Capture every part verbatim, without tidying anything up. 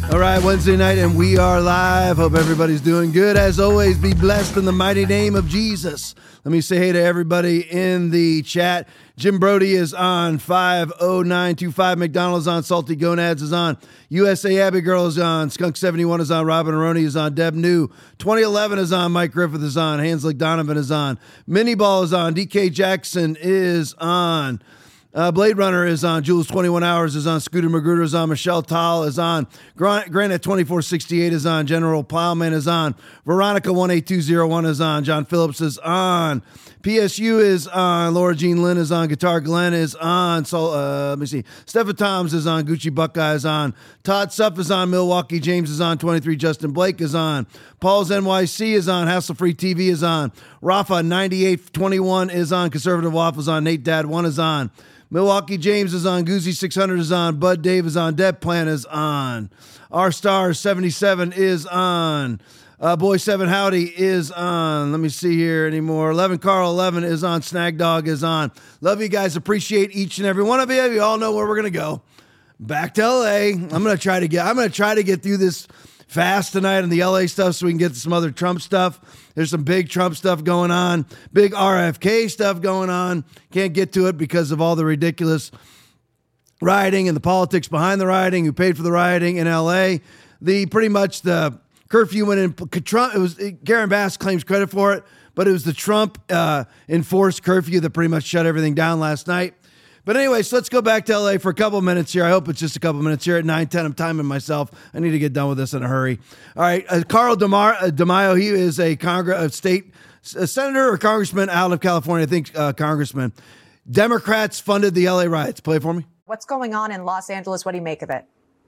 All right, Wednesday night, and we are live. Hope everybody's doing good. As always, be blessed in the mighty name of Jesus. Let me say hey to everybody in the chat. Jim Brody is on five oh nine two five. McDonald's on. Salty Gonads is on. U S A Abbey Girl is on. Skunk seventy-one is on. Robin Aroni is on. Deb New. twenty eleven is on. Mike Griffith is on. Hanslick Donovan is on. Mini Ball is on. D K Jackson is on. Uh, Blade Runner is on. Jules twenty-one hours is on. Scooter Magruder is on. Michelle Tal is on. Grant, Granite twenty-four sixty-eight is on. General Plowman is on. Veronica one eight two zero one is on. John Phillips is on. P S U is on. Laura Jean Lynn is on. Guitar Glenn is on. So, uh, let me see. Stephen Toms is on. Gucci Buckeye is on. Todd Suff is on. Milwaukee James is on. twenty-three Justin Blake is on. Paul's N Y C is on. Hassle Free T V is on. Rafa ninety-eight twenty-one is on. Conservative Waffles on. Nate Dad one is on. Milwaukee James is on. Goosey six hundred is on. Bud Dave is on. Dead Plan is on. R Star seventy-seven is on. Uh, Boy seven Howdy is on. Let me see here anymore. eleven Carl eleven is on. Snag Dog is on. Love you guys. Appreciate each and every one of you. You all know where we're going to go. Back to L A. I'm going to try to get, I'm going to try to get through this fast tonight on the L A stuff so we can get to some other Trump stuff. There's some big Trump stuff going on, big R F K stuff going on. Can't get to it because of all the ridiculous rioting and the politics behind the rioting, who paid for the rioting in L A. The pretty much the curfew went in. Trump, it was Karen Bass claims credit for it, but it was the Trump uh, enforced curfew that pretty much shut everything down last night. But anyway, so let's go back to L A for a couple minutes here. I hope it's just a couple minutes here at nine ten. I'm timing myself. I need to get done with this in a hurry. All right, uh, Carl DeMar- uh, DeMaio, he is a Congress, a state a senator or congressman out of California, I think uh, congressman. Democrats funded the L A riots. Play it for me. What's going on in Los Angeles? What do you make of it?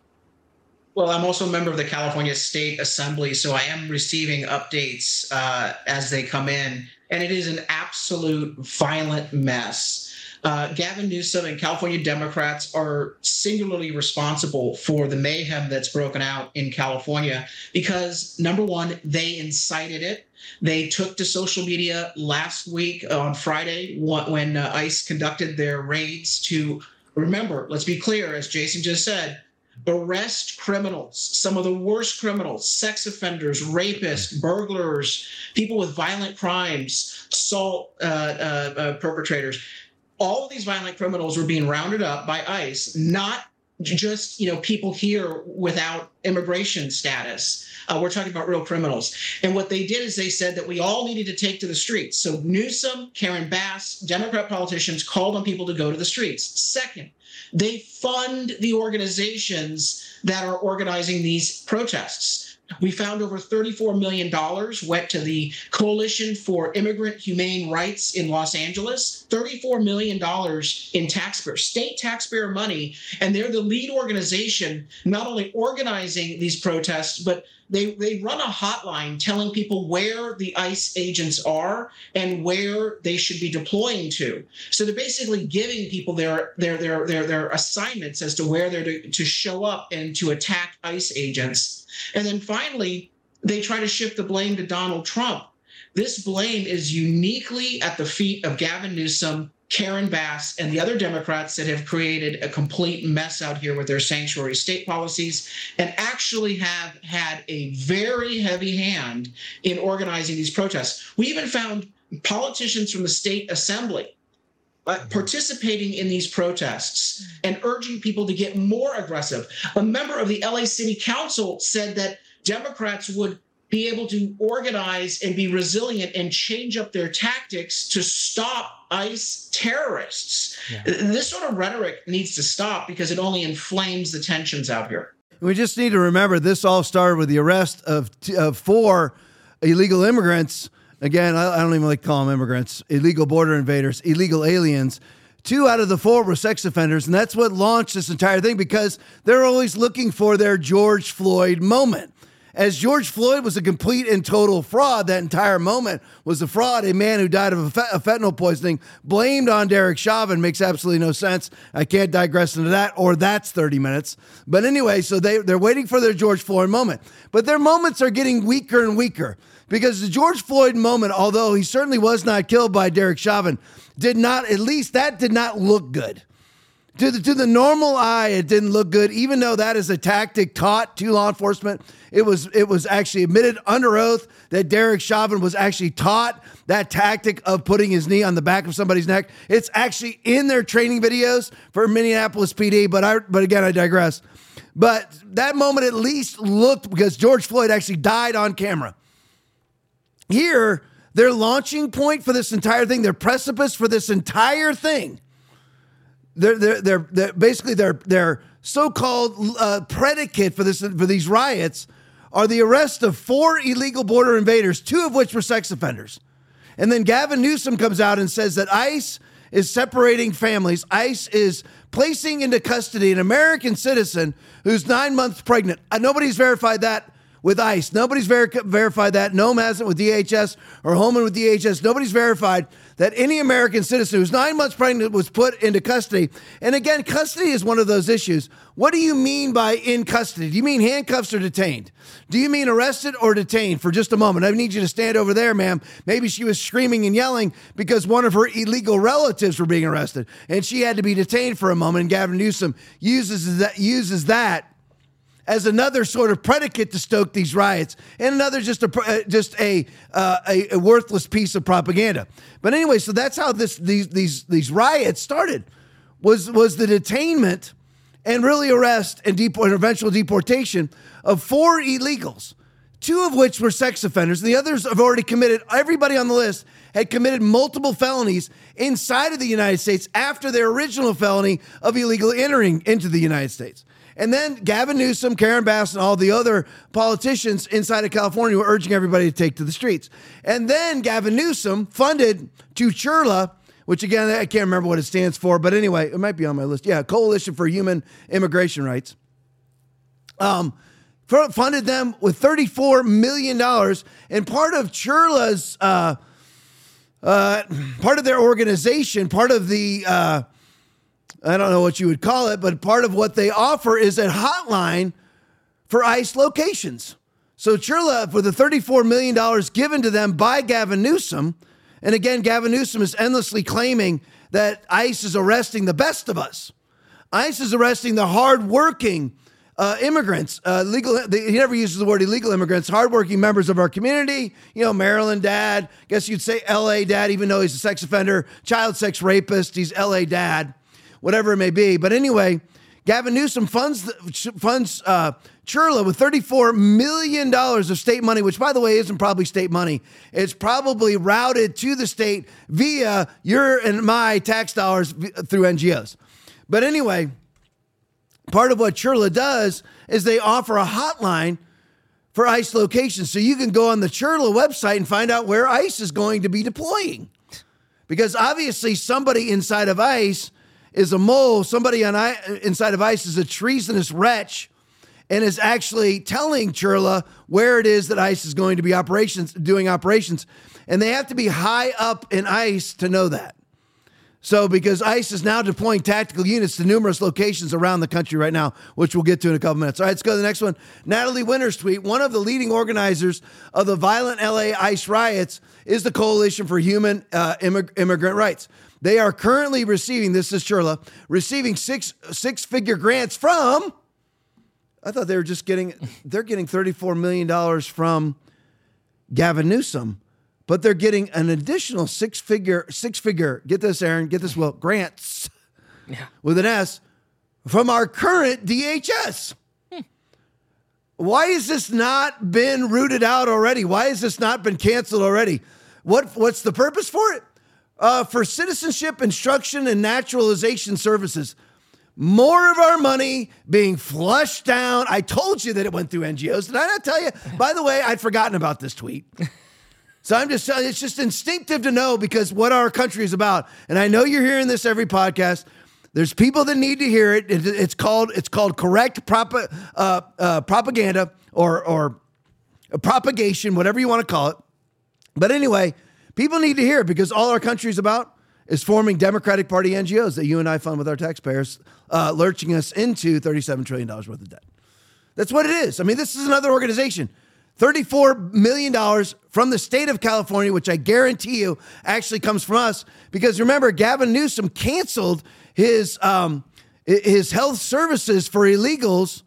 Well, I'm also a member of the California State Assembly, so I am receiving updates uh, as they come in, and it is an absolute violent mess. Uh, Gavin Newsom and California Democrats are singularly responsible for the mayhem that's broken out in California because, number one, they incited it. They took to social media last week on Friday when uh, ICE conducted their raids to, remember, let's be clear, as Jason just said, arrest criminals, some of the worst criminals, sex offenders, rapists, burglars, people with violent crimes, assault uh, uh, uh, perpetrators. All of these violent criminals were being rounded up by ICE, not just, you know, people here without immigration status. Uh, we're talking about real criminals. And what they did is they said that we all needed to take to the streets. So Newsom, Karen Bass, Democrat politicians called on people to go to the streets. Second, they fund the organizations that are organizing these protests. We found over thirty-four million dollars went to the Coalition for Immigrant Humane Rights in Los Angeles, thirty-four million dollars in taxpayer, state taxpayer money. And they're the lead organization, not only organizing these protests, but they, they run a hotline telling people where the ICE agents are and where they should be deploying to. So they're basically giving people their their their their, their assignments as to where they're to, to show up and to attack ICE agents. And then finally, they try to shift the blame to Donald Trump. This blame is uniquely at the feet of Gavin Newsom, Karen Bass, and the other Democrats that have created a complete mess out here with their sanctuary state policies and actually have had a very heavy hand in organizing these protests. We even found politicians from the state assembly Uh, participating in these protests and urging people to get more aggressive. A member of the L A City Council said that Democrats would be able to organize and be resilient and change up their tactics to stop ICE terrorists. Yeah. This sort of rhetoric needs to stop because it only inflames the tensions out here. We just need to remember this all started with the arrest of, t- of four illegal immigrants. Again, I don't even like to call them immigrants, illegal border invaders, illegal aliens. Two out of the four were sex offenders, and that's what launched this entire thing because they're always looking for their George Floyd moment. As George Floyd was a complete and total fraud, that entire moment was a fraud. A man who died of a, fent- a fentanyl poisoning blamed on Derek Chauvin makes absolutely no sense. I can't digress into that, or that's thirty minutes. But anyway, so they, they're waiting for their George Floyd moment. But their moments are getting weaker and weaker. Because the George Floyd moment, although he certainly was not killed by Derek Chauvin, did not, at least that did not look good. To the, to the normal eye, it didn't look good, even though that is a tactic taught to law enforcement. It was it was actually admitted under oath that Derek Chauvin was actually taught that tactic of putting his knee on the back of somebody's neck. It's actually in their training videos for Minneapolis P D, but I but again, I digress. But that moment at least looked, because George Floyd actually died on camera. Here, their launching point for this entire thing, their precipice for this entire thing, They're, they're, they're, they're basically their their so-called uh, predicate for this for these riots are the arrest of four illegal border invaders, two of which were sex offenders. And then Gavin Newsom comes out and says that ICE is separating families. ICE is placing into custody an American citizen who's nine months pregnant. Uh, nobody's verified that with ICE. Nobody's ver- verified that. N O M hasn't with D H S, or Holman with D H S. Nobody's verified that any American citizen who's nine months pregnant was put into custody. And again, custody is one of those issues. What do you mean by in custody? Do you mean handcuffs or detained? Do you mean arrested or detained for just a moment? I need you to stand over there, ma'am. Maybe she was screaming and yelling because one of her illegal relatives were being arrested, and she had to be detained for a moment. And Gavin Newsom uses that, uses that as another sort of predicate to stoke these riots, and another just a just a, uh, a a worthless piece of propaganda. But anyway, so that's how this these these these riots started. Was was the detainment and really arrest and deport and eventual deportation of four illegals, two of which were sex offenders. The others have already committed. Everybody on the list had committed multiple felonies inside of the United States after their original felony of illegally entering into the United States. And then Gavin Newsom, Karen Bass, and all the other politicians inside of California were urging everybody to take to the streets. And then Gavin Newsom funded CHURLA, which again, I can't remember what it stands for, but anyway, it might be on my list. Yeah, Coalition for Human Immigration Rights. Um, funded them with thirty-four million dollars. And part of CHURLA's, uh, uh, part of their organization, part of the... Uh, I don't know what you would call it, but part of what they offer is a hotline for ICE locations. So CHURLA, for the thirty-four million dollars given to them by Gavin Newsom, and again, Gavin Newsom is endlessly claiming that ICE is arresting the best of us. ICE is arresting the hardworking uh, immigrants, uh, legal. They, he never uses the word illegal immigrants, hardworking members of our community. You know, Maryland dad, guess you'd say L A dad, even though he's a sex offender, child sex rapist, he's L A dad. Whatever it may be. But anyway, Gavin Newsom funds the, funds uh, CHURLA with thirty-four million dollars of state money, which, by the way, isn't probably state money. It's probably routed to the state via your and my tax dollars through N G Os. But anyway, part of what CHURLA does is they offer a hotline for ICE locations. So you can go on the CHURLA website and find out where ICE is going to be deploying. Because obviously somebody inside of ICE is a mole. Somebody on I, inside of ICE is a treasonous wretch and is actually telling CHURLA where it is that ICE is going to be operations doing operations. And they have to be high up in ICE to know that. So because ICE is now deploying tactical units to numerous locations around the country right now, which we'll get to in a couple minutes. All right, let's go to the next one. Natalie Winter's tweet. One of the leading organizers of the violent L A ICE riots is the Coalition for Human uh, Immig- Immigrant Rights. They are currently receiving, this is CHURLA, receiving six six-figure grants from, I thought they were just getting, they're getting thirty-four million dollars from Gavin Newsom, but they're getting an additional six-figure, six-figure, get this, Aaron, get this, Will, grants, yeah, with an S, from our current D H S. Hmm. Why has this not been rooted out already? Why has this not been canceled already? What What's the purpose for it? Uh, for citizenship, instruction, and naturalization services. More of our money being flushed down. I told you that it went through N G Os. Did I not tell you? By the way, I'd forgotten about this tweet. So I'm just telling you, it's just instinctive to know because what our country is about. And I know you're hearing this every podcast. There's people that need to hear it. it it's called it's called correct prop, uh, uh, propaganda or, or propagation, whatever you want to call it. But anyway, people need to hear it because all our country is about is forming Democratic Party N G Os that you and I fund with our taxpayers, uh, lurching us into thirty-seven trillion dollars worth of debt. That's what it is. I mean, this is another organization. thirty-four million dollars from the state of California, which I guarantee you actually comes from us. Because remember, Gavin Newsom canceled his um, his health services for illegals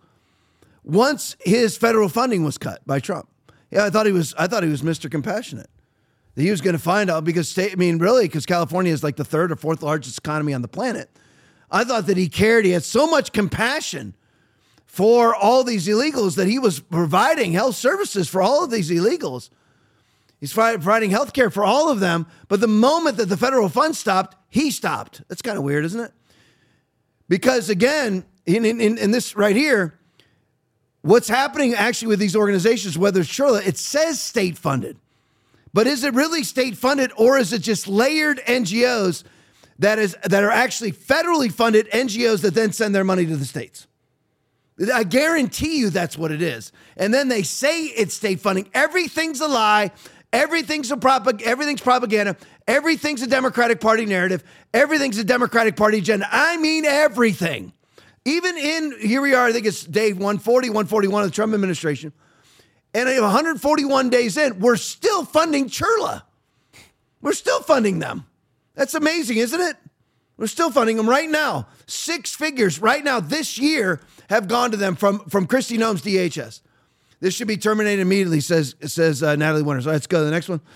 once his federal funding was cut by Trump. Yeah, I thought he was. I thought he was Mister Compassionate. That he was going to find out because state. I mean, really, because California is like the third or fourth largest economy on the planet. I thought that he cared. He had so much compassion for all these illegals that he was providing health services for all of these illegals. He's providing health care for all of them. But the moment that the federal funds stopped, he stopped. That's kind of weird, isn't it? Because again, in, in, in this right here, what's happening actually with these organizations, whether it's Shirla, it says state funded. But is it really state funded, or is it just layered N G Os that is that are actually federally funded N G Os that then send their money to the states? I guarantee you that's what it is. And then they say it's state funding. Everything's a lie. Everything's a propag- everything's propaganda. Everything's a Democratic Party narrative. Everything's a Democratic Party agenda. I mean everything. Even in, here we are, I think it's day one forty, one forty-one of the Trump administration. And one hundred forty-one days in, we're still funding Chirla. We're still funding them. That's amazing, isn't it? We're still funding them right now. Six figures right now this year have gone to them from, from Kristi Noem's D H S. This should be terminated immediately, says says uh, Natalie Winters. All right, let's go to the next one.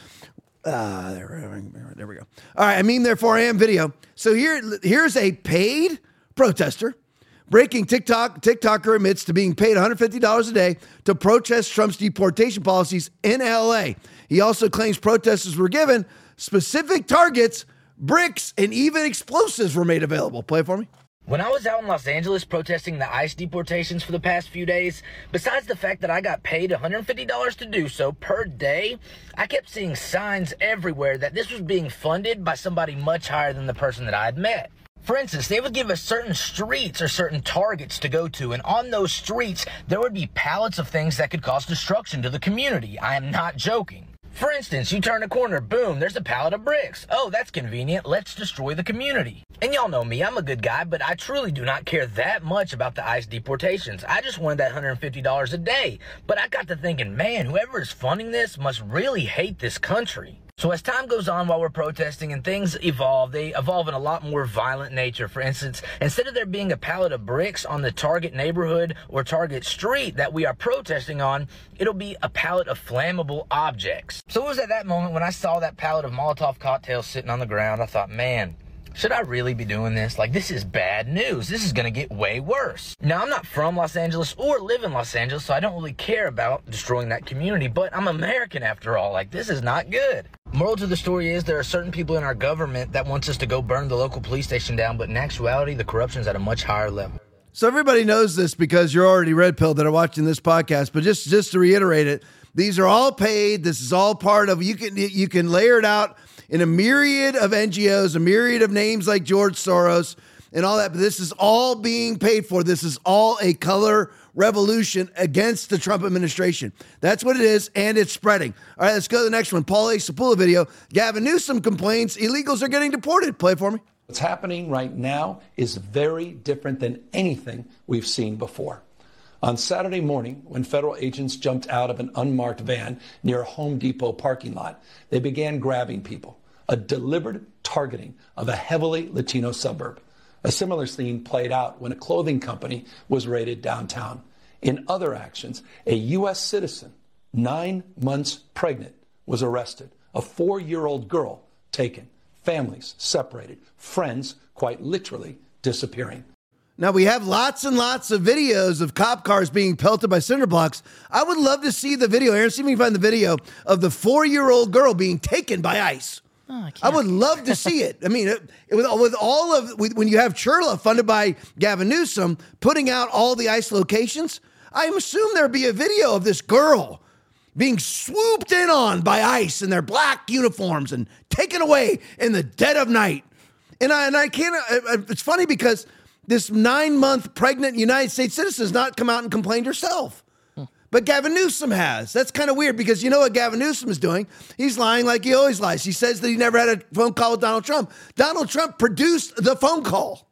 Uh, there, there we go. All right, I mean, therefore I am video. So here, here's a paid protester. Breaking TikTok, TikToker admits to being paid one hundred fifty dollars a day to protest Trump's deportation policies in L A. He also claims protesters were given specific targets, bricks, and even explosives were made available. Play it for me. When I was out in Los Angeles protesting the ICE deportations for the past few days, besides the fact that I got paid one hundred fifty dollars to do so per day, I kept seeing signs everywhere that this was being funded by somebody much higher than the person that I had met. For instance, they would give us certain streets or certain targets to go to, and on those streets, there would be pallets of things that could cause destruction to the community. I am not joking. For instance, you turn a corner, boom, there's a pallet of bricks. Oh, that's convenient. Let's destroy the community. And y'all know me, I'm a good guy, but I truly do not care that much about the ICE deportations. I just wanted that one hundred fifty dollars a day. But I got to thinking, man, whoever is funding this must really hate this country. So as time goes on while we're protesting and things evolve, they evolve in a lot more violent nature. For instance, instead of there being a pallet of bricks on the target neighborhood or target street that we are protesting on, it'll be a pallet of flammable objects. So it was at that moment when I saw that pallet of Molotov cocktails sitting on the ground, I thought, man, should I really be doing this? Like, this is bad news. This is going to get way worse. Now, I'm not from Los Angeles or live in Los Angeles, so I don't really care about destroying that community, but I'm American after all. Like, this is not good. Moral to the story is there are certain people in our government that wants us to go burn the local police station down, but in actuality, the corruption's at a much higher level. So everybody knows this because you're already red pilled that are watching this podcast, but just, just to reiterate it, these are all paid. This is all part of, you can, you can layer it out in a myriad of N G Os, a myriad of names like George Soros and all that. But this is all being paid for. This is all a color revolution against the Trump administration. That's what it is, and it's spreading. All right, let's go to the next one. Paul A. Sapula video. Gavin Newsom complains illegals are getting deported. Play it for me. What's happening right now is very different than anything we've seen before. On Saturday morning, when federal agents jumped out of an unmarked van near a Home Depot parking lot, they began grabbing people, a deliberate targeting of a heavily Latino suburb. A similar scene played out when a clothing company was raided downtown. In other actions, a U S citizen, nine months pregnant, was arrested. A four-year-old girl taken. Families separated. Friends, quite literally, disappearing. Now, we have lots and lots of videos of cop cars being pelted by cinder blocks. I would love to see the video. Aaron, see if you can find the video of the four-year-old girl being taken by ICE. Oh, I, I would love to see it. I mean, it, it, with, with all of, with, when you have Chirla funded by Gavin Newsom, putting out all the ICE locations, I assume there'd be a video of this girl being swooped in on by ICE in their black uniforms and taken away in the dead of night. And I, and I can't, it's funny because this nine-month pregnant United States citizen has not come out and complained herself. Hmm. But Gavin Newsom has. That's kind of weird because you know what Gavin Newsom is doing? He's lying like he always lies. He says that he never had a phone call with Donald Trump. Donald Trump produced the phone call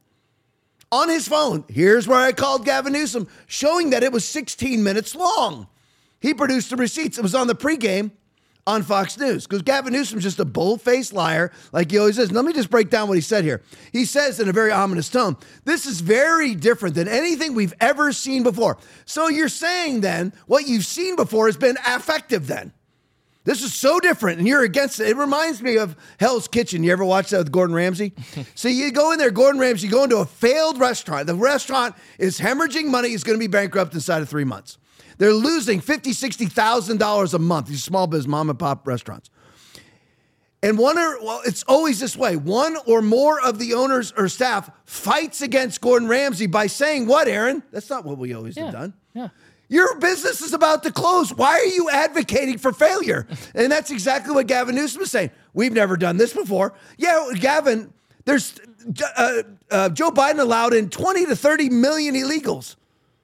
on his phone. Here's where I called Gavin Newsom, showing that it was sixteen minutes long. He produced the receipts. It was on the pregame on Fox News because Gavin Newsom's just a bold-faced liar like he always is. And let me just break down what he said here. He says in a very ominous tone, this is very different than anything we've ever seen before. So you're saying then what you've seen before has been effective then. This is so different, and you're against it. It reminds me of Hell's Kitchen. You ever watch that with Gordon Ramsay? So you go in there, Gordon Ramsay, you go into a failed restaurant. The restaurant is hemorrhaging money. It's going to be bankrupt inside of three months. They're losing fifty thousand dollars, sixty thousand dollars a month, these small business, mom and pop restaurants. And one or, well, it's always this way. One or more of the owners or staff fights against Gordon Ramsay by saying, what, Aaron? That's not what we always yeah, have done. Yeah. Your business is about to close. Why are you advocating for failure? And that's exactly what Gavin Newsom is saying. We've never done this before. Yeah, Gavin, there's uh, uh, Joe Biden allowed in twenty to thirty million illegals.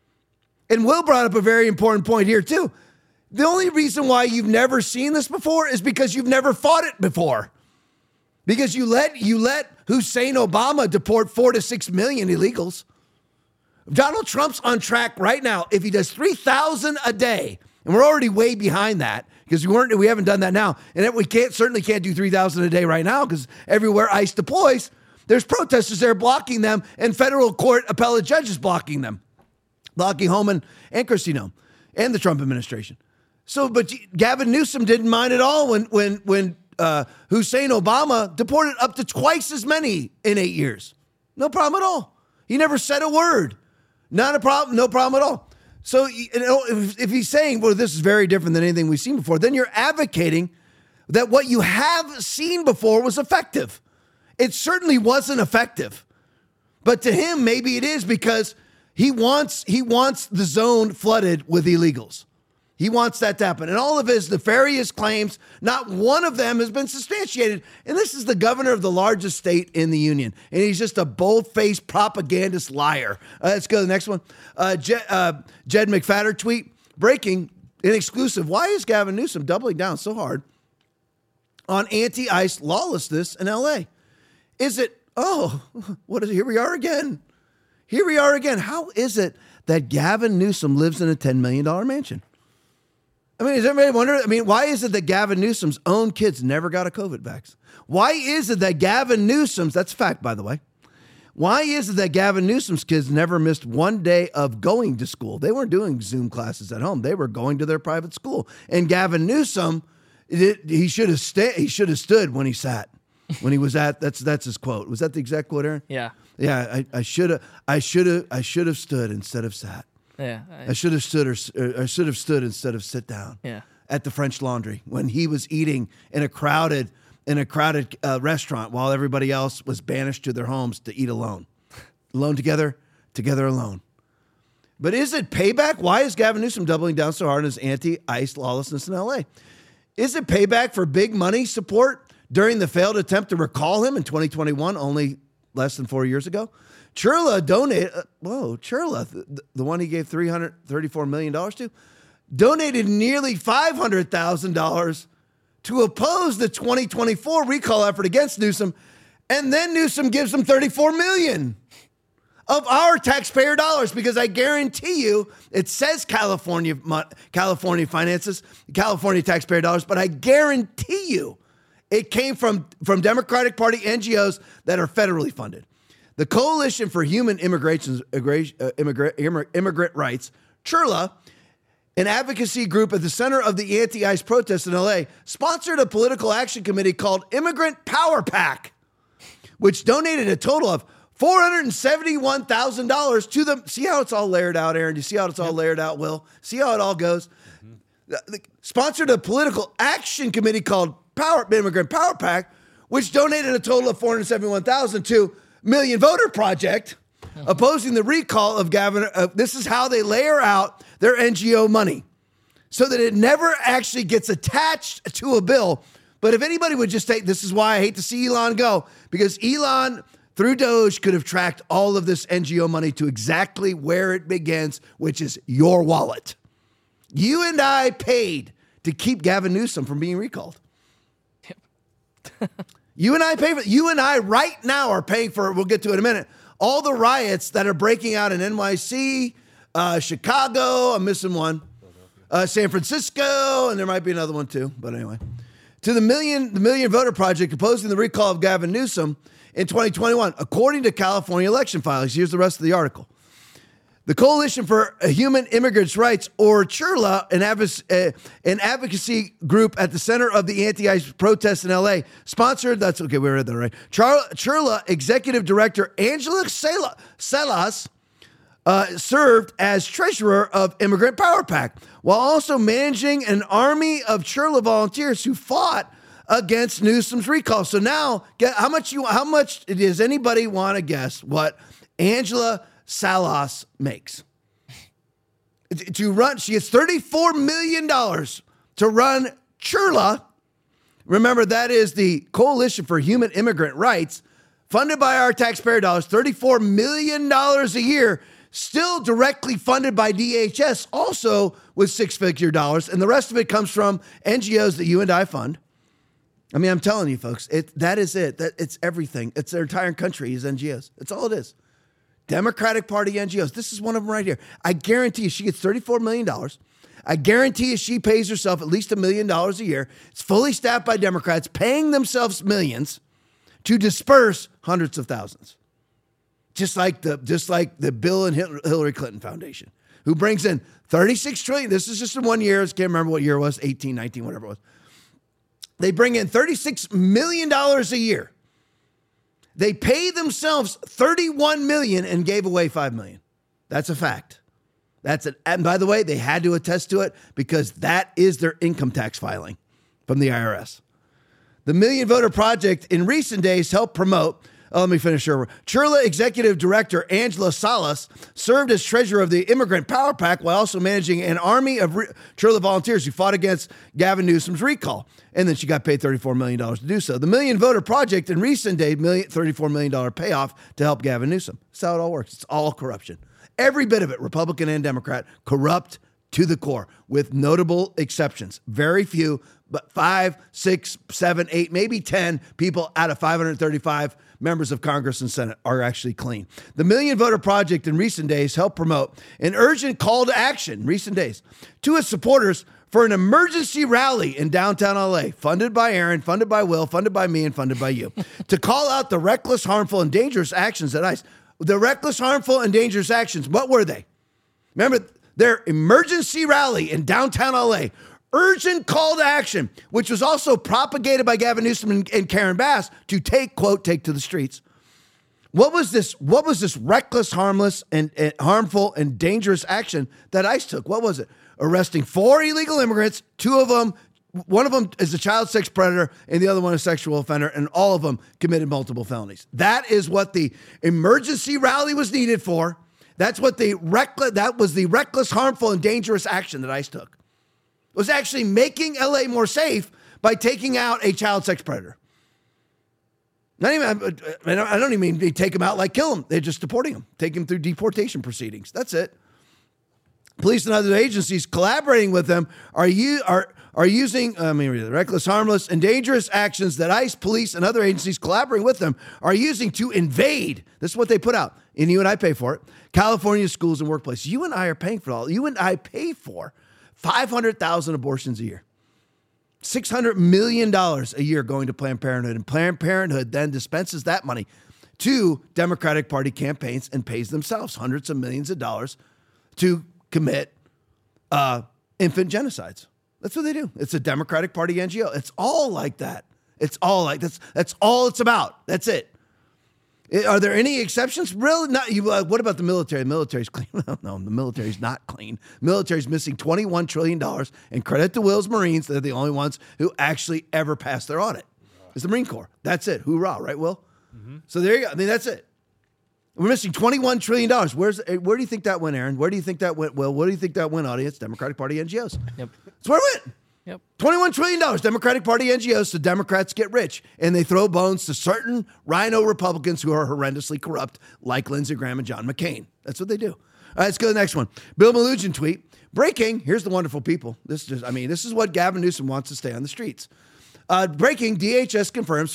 And Will brought up a very important point here too. The only reason why you've never seen this before is because you've never fought it before. Because you let you let Hussein Obama deport four to six million illegals. Donald Trump's on track right now. If he does three thousand a day, and we're already way behind that because we weren't, we haven't done that now, and we can't certainly can't do three thousand a day right now because everywhere ICE deploys, there's protesters there blocking them, and federal court appellate judges blocking them, blocking Homan and Kristi Noem and the Trump administration. So, but Gavin Newsom didn't mind at all when when when uh, Hussein Obama deported up to twice as many in eight years. No problem at all. He never said a word. Not a problem, no problem at all. So you know, if, if he's saying, well, this is very different than anything we've seen before, then you're advocating that what you have seen before was effective. It certainly wasn't effective. But to him, maybe it is because he wants he wants the zone flooded with illegals. He wants that to happen. And all of his nefarious claims, not one of them has been substantiated. And this is the governor of the largest state in the union. And he's just a bold-faced propagandist liar. Uh, let's go to the next one. Uh, Jed, uh, Jed McFadder tweet, breaking, in exclusive. Why is Gavin Newsom doubling down so hard on anti-ICE lawlessness in L A? Is it, oh, what is it? Here we are again. Here we are again. How is it that Gavin Newsom lives in a ten million dollars mansion? I mean, does everybody wonder? I mean, why is it that Gavin Newsom's own kids never got a COVID vax? Why is it that Gavin Newsom's, that's a fact, by the way. Why is it that Gavin Newsom's kids never missed one day of going to school? They weren't doing Zoom classes at home. They were going to their private school. And Gavin Newsom, it, he should have sta- he should have stood when he sat, when he was at, that's that's his quote. Was that the exact quote, Aaron? Yeah. Yeah, I, I should have, I should have, I should have stood instead of sat. Yeah, I, I should have stood or, or I should have stood instead of sit down. Yeah. At the French Laundry when he was eating in a crowded in a crowded uh, restaurant while everybody else was banished to their homes to eat alone, alone together, together alone. But is it payback? Why is Gavin Newsom doubling down so hard on his anti-ICE lawlessness in L A? Is it payback for big money support during the failed attempt to recall him in twenty twenty-one, only less than four years ago? Churla donated, uh, whoa, Churla, the, the one he gave three hundred thirty-four million dollars to, donated nearly five hundred thousand dollars to oppose the twenty twenty-four recall effort against Newsom. And then Newsom gives them thirty-four million dollars of our taxpayer dollars because I guarantee you, it says California, California finances, California taxpayer dollars, but I guarantee you it came from, from Democratic Party N G Os that are federally funded. The Coalition for Human Immigration, uh, Immigrant, Immigrant Rights, Churla, an advocacy group at the center of the anti-ICE protests in L A, sponsored a political action committee called Immigrant Power PAC, which donated a total of four hundred seventy-one thousand dollars to them. See how it's all layered out, Aaron? Do you see how it's all layered out, Will? See how it all goes? Mm-hmm. The, the, sponsored a political action committee called Power Immigrant Power PAC, which donated a total of four hundred seventy-one thousand dollars to Million Voter Project, opposing the recall of Gavin. Uh, this is how they layer out their N G O money so that it never actually gets attached to a bill. But if anybody would just take, this is why I hate to see Elon go, because Elon, through Doge, could have tracked all of this N G O money to exactly where it begins, which is your wallet. You and I paid to keep Gavin Newsom from being recalled. You and I pay for you and I right now are paying for it. We'll get to it in a minute. All the riots that are breaking out in N Y C, uh, Chicago, I'm missing one, uh, San Francisco, and there might be another one too. But anyway, to the million, the Million Voter Project opposing the recall of Gavin Newsom in twenty twenty-one, according to California election filings. Here's the rest of the article. The Coalition for Human Immigrants' Rights, or CHIRLA, an, adv- uh, an advocacy group at the center of the anti-ICE protests in L A, sponsored, that's okay, we read that right. Char- CHIRLA Executive Director Angela Sal- Salas uh, served as treasurer of Immigrant Power Pack, while also managing an army of CHIRLA volunteers who fought against Newsom's recall. So now, get, how much you? How much does anybody want to guess what Angela Salas makes to run? She gets thirty-four million dollars to run CHIRLA. Remember, that is the Coalition for Human Immigrant Rights, funded by our taxpayer dollars, thirty-four million dollars a year, still directly funded by D H S, also with six-figure dollars. And the rest of it comes from N G Os that you and I fund. I mean, I'm telling you, folks, it, that is it. That, it's everything. It's their entire country is N G Os. It's all it is. Democratic Party N G Os. This is one of them right here. I guarantee you she gets thirty-four million dollars. I guarantee you she pays herself at least a million dollars a year. It's fully staffed by Democrats paying themselves millions to disperse hundreds of thousands. Just like the just like the Bill and Hillary Clinton Foundation, who brings in thirty-six trillion dollars. This is just in one year. I can't remember what year it was, eighteen, nineteen, whatever it was. They bring in thirty-six million dollars a year. They pay themselves thirty-one million dollars and gave away five million dollars. That's a fact. That's it. And by the way, they had to attest to it because that is their income tax filing from the I R S. The Million Voter Project in recent days helped promote, oh, let me finish here. CHIRLA Executive Director Angela Salas served as treasurer of the Immigrant Power Pack while also managing an army of re- CHIRLA volunteers who fought against Gavin Newsom's recall. And then she got paid thirty-four million dollars to do so. The Million Voter Project in recent days, thirty-four million dollars payoff to help Gavin Newsom. That's how it all works. It's all corruption. Every bit of it, Republican and Democrat, corrupt to the core, with notable exceptions. Very few, but five, six, seven, eight, maybe ten people out of five hundred thirty-five members of Congress and Senate are actually clean. The Million Voter Project in recent days helped promote an urgent call to action, recent days, to its supporters for an emergency rally in downtown L A, funded by Aaron, funded by Will, funded by me, and funded by you, to call out the reckless, harmful, and dangerous actions that ICE. The reckless, harmful, and dangerous actions, what were they? Remember, their emergency rally in downtown L A, urgent call to action, which was also propagated by Gavin Newsom and, and Karen Bass to take, quote, take to the streets. What was this? What was this reckless, harmless, and, and harmful and dangerous action that ICE took? What was it? Arresting four illegal immigrants, two of them, one of them is a child sex predator and the other one a sexual offender, and all of them committed multiple felonies. That is what the emergency rally was needed for. That's what the reckless, that was the reckless, harmful, and dangerous action that ICE took. It was actually making L A more safe by taking out a child sex predator. Not even, I don't even mean they take him out like kill him. They're just deporting him, taking him through deportation proceedings. That's it. Police and other agencies collaborating with them are you are are using I mean the reckless, harmless, and dangerous actions that ICE, police, and other agencies collaborating with them are using to invade. This is what they put out, and you and I pay for it. California schools and workplaces. You and I are paying for it all. You and I pay for five hundred thousand abortions a year, six hundred million dollars a year going to Planned Parenthood, and Planned Parenthood then dispenses that money to Democratic Party campaigns and pays themselves hundreds of millions of dollars to commit uh, infant genocides. That's what they do. It's a Democratic Party N G O. It's all like that. It's all like that's that's all it's about. That's it. it are there any exceptions? Really? Not you. Uh, what about the military? The military's clean. No, the military's not clean. The military's missing twenty-one trillion dollars. And credit to Will's Marines. They're the only ones who actually ever passed their audit. It's the Marine Corps. That's it. Hoorah, right, Will? Mm-hmm. So there you go. I mean, that's it. We're missing twenty-one trillion dollars. Where's where do you think that went, Aaron? Where do you think that went, Will? Where do you think that went, audience? Democratic Party N G Os. Yep. That's where it went. Yep. twenty-one trillion dollars. Democratic Party N G Os so Democrats get rich. And they throw bones to certain rhino Republicans who are horrendously corrupt, like Lindsey Graham and John McCain. That's what they do. All right, let's go to the next one. Bill Melugin tweet. Breaking. Here's the wonderful people. This is just, I mean, this is what Gavin Newsom wants to stay on the streets. Uh, breaking, D H S confirms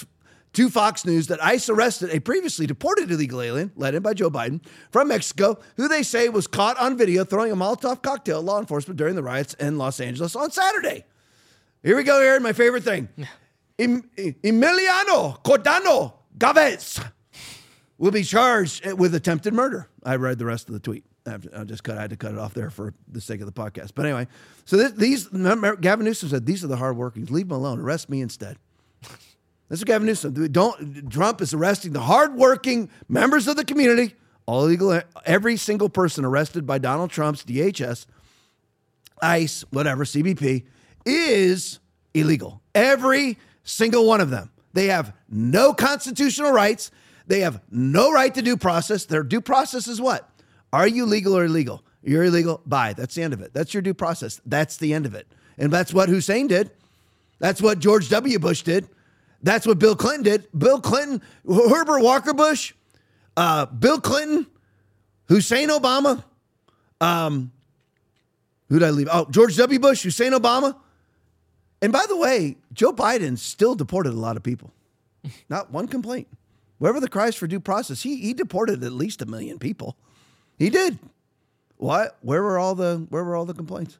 to Fox News that ICE arrested a previously deported illegal alien, led in by Joe Biden, from Mexico, who they say was caught on video throwing a Molotov cocktail at law enforcement during the riots in Los Angeles on Saturday. Here we go, Aaron, my favorite thing. Em- Emiliano Cordano Gavez will be charged with attempted murder. I read the rest of the tweet. I just cut. I had to cut it off there for the sake of the podcast. But anyway, so this, these, remember, Gavin Newsom said, these are the hard workers. Leave them alone. Arrest me instead. That's what Gavin Newsom. Don't. Trump is arresting the hardworking members of the community. All illegal. Every single person arrested by Donald Trump's D H S, ICE, whatever, C B P, is illegal. Every single one of them. They have no constitutional rights. They have no right to due process. Their due process is what? Are you legal or illegal? You're illegal. Bye. That's the end of it. That's your due process. That's the end of it. And that's what Hussein did. That's what George W. Bush did. That's what Bill Clinton did. Bill Clinton, Herbert Walker Bush, uh, Bill Clinton, Hussein Obama. Um, who did I leave? Oh, George W. Bush, Hussein Obama. And by the way, Joe Biden still deported a lot of people. Not one complaint. Wherever the cries for due process, he he deported at least a million people. He did. What? Where were all the Where were all the complaints?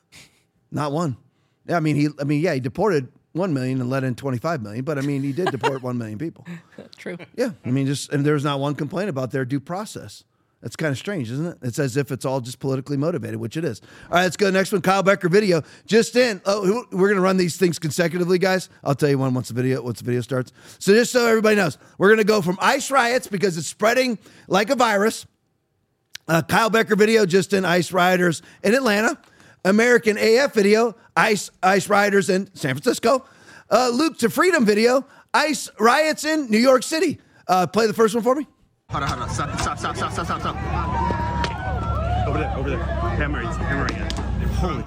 Not one. Yeah, I mean he. I mean, yeah, he deported one million and let in twenty-five million. But I mean, he did deport one million people. True. Yeah, I mean, just and there's not one complaint about their due process. That's kind of strange, isn't it? It's as if it's all just politically motivated, which it is. All right, let's go to the next one. Kyle Becker video just in. Oh, we're going to run these things consecutively, guys. I'll tell you when once the video once the video starts. So just so everybody knows, we're going to go from ICE riots because it's spreading like a virus. Uh, Kyle Becker video just in. ICE rioters in Atlanta. American A F video. ICE ICE rioters in San Francisco. Uh, Luke to Freedom video. ICE riots in New York City. Uh, play the first one for me. Hold on, hold on. Stop, stop, stop, stop, stop, stop, stop. Over there, over there. Hammering, hammering it. Holy.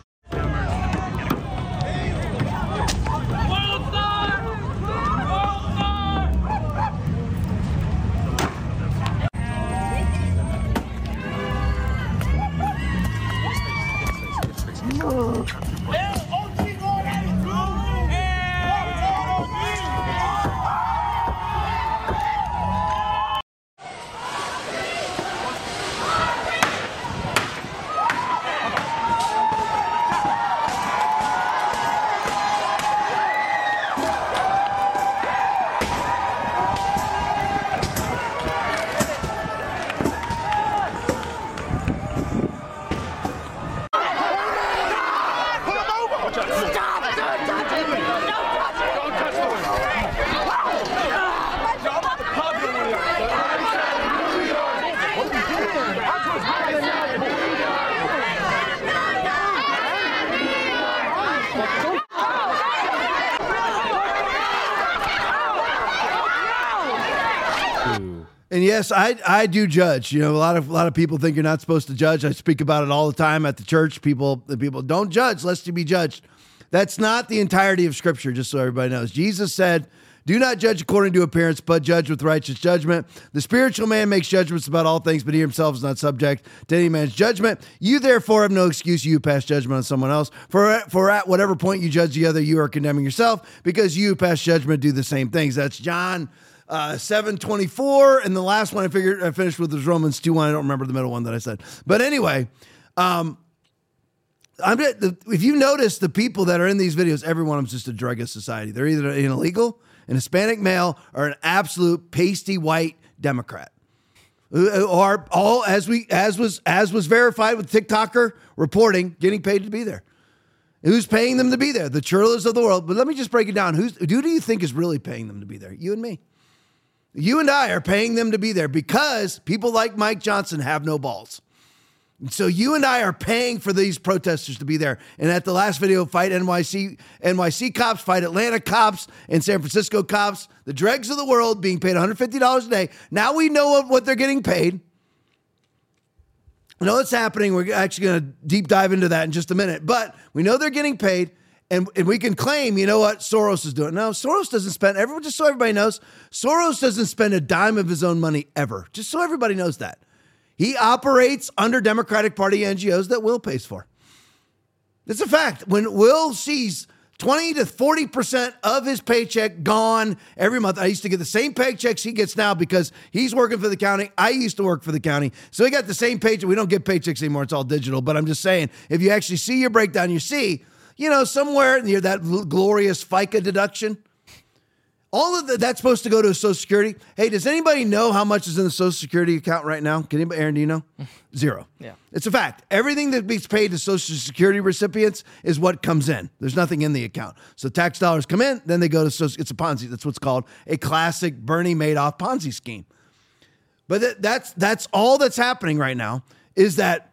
And yes, I I do judge. You know, a lot of a lot of people think you're not supposed to judge. I speak about it all the time at the church. People, the people don't judge lest you be judged. That's not the entirety of Scripture, just so everybody knows. Jesus said, "Do not judge according to appearance, but judge with righteous judgment. The spiritual man makes judgments about all things, but he himself is not subject to any man's judgment. You therefore have no excuse. You pass judgment on someone else. For for at whatever point you judge the other, you are condemning yourself, because you pass judgment do the same things." That's John Uh, seven twenty-four, and the last one I figured I finished with was Romans two one. I don't remember the middle one that I said. But anyway, um, I'm if you notice the people that are in these videos, every one of them's just a drug of society. They're either an illegal, an Hispanic male, or an absolute pasty white Democrat. Or all as we as was as was verified with TikToker reporting, getting paid to be there. Who's paying them to be there? The churros of the world. But let me just break it down. Who's who do you think is really paying them to be there? You and me. You and I are paying them to be there because people like Mike Johnson have no balls. So you and I are paying for these protesters to be there. And at the last video, fight N Y C, N Y C cops, fight Atlanta cops, and San Francisco cops, the dregs of the world being paid one hundred fifty dollars a day. Now we know what they're getting paid. We know what's happening. We're actually going to deep dive into that in just a minute. But we know they're getting paid. And, and we can claim, you know what, Soros is doing. No, Soros doesn't spend, everyone, just so everybody knows, Soros doesn't spend a dime of his own money ever. Just so everybody knows that. He operates under Democratic Party N G Os that Will pays for. It's a fact. When Will sees twenty to forty percent of his paycheck gone every month. I used to get the same paychecks he gets now because he's working for the county. I used to work for the county. So he got the same paycheck. We don't get paychecks anymore. It's all digital. But I'm just saying, if you actually see your breakdown, you see, you know, somewhere near that glorious FICA deduction, all of the, that's supposed to go to Social Security. Hey, does anybody know how much is in the Social Security account right now? Can anybody, Aaron, do you know? Zero. Yeah. It's a fact. Everything that gets paid to Social Security recipients is what comes in. There's nothing in the account. So tax dollars come in, then they go to Social. It's a Ponzi. That's what's called a classic Bernie Madoff Ponzi scheme. But that, that's that's all that's happening right now is that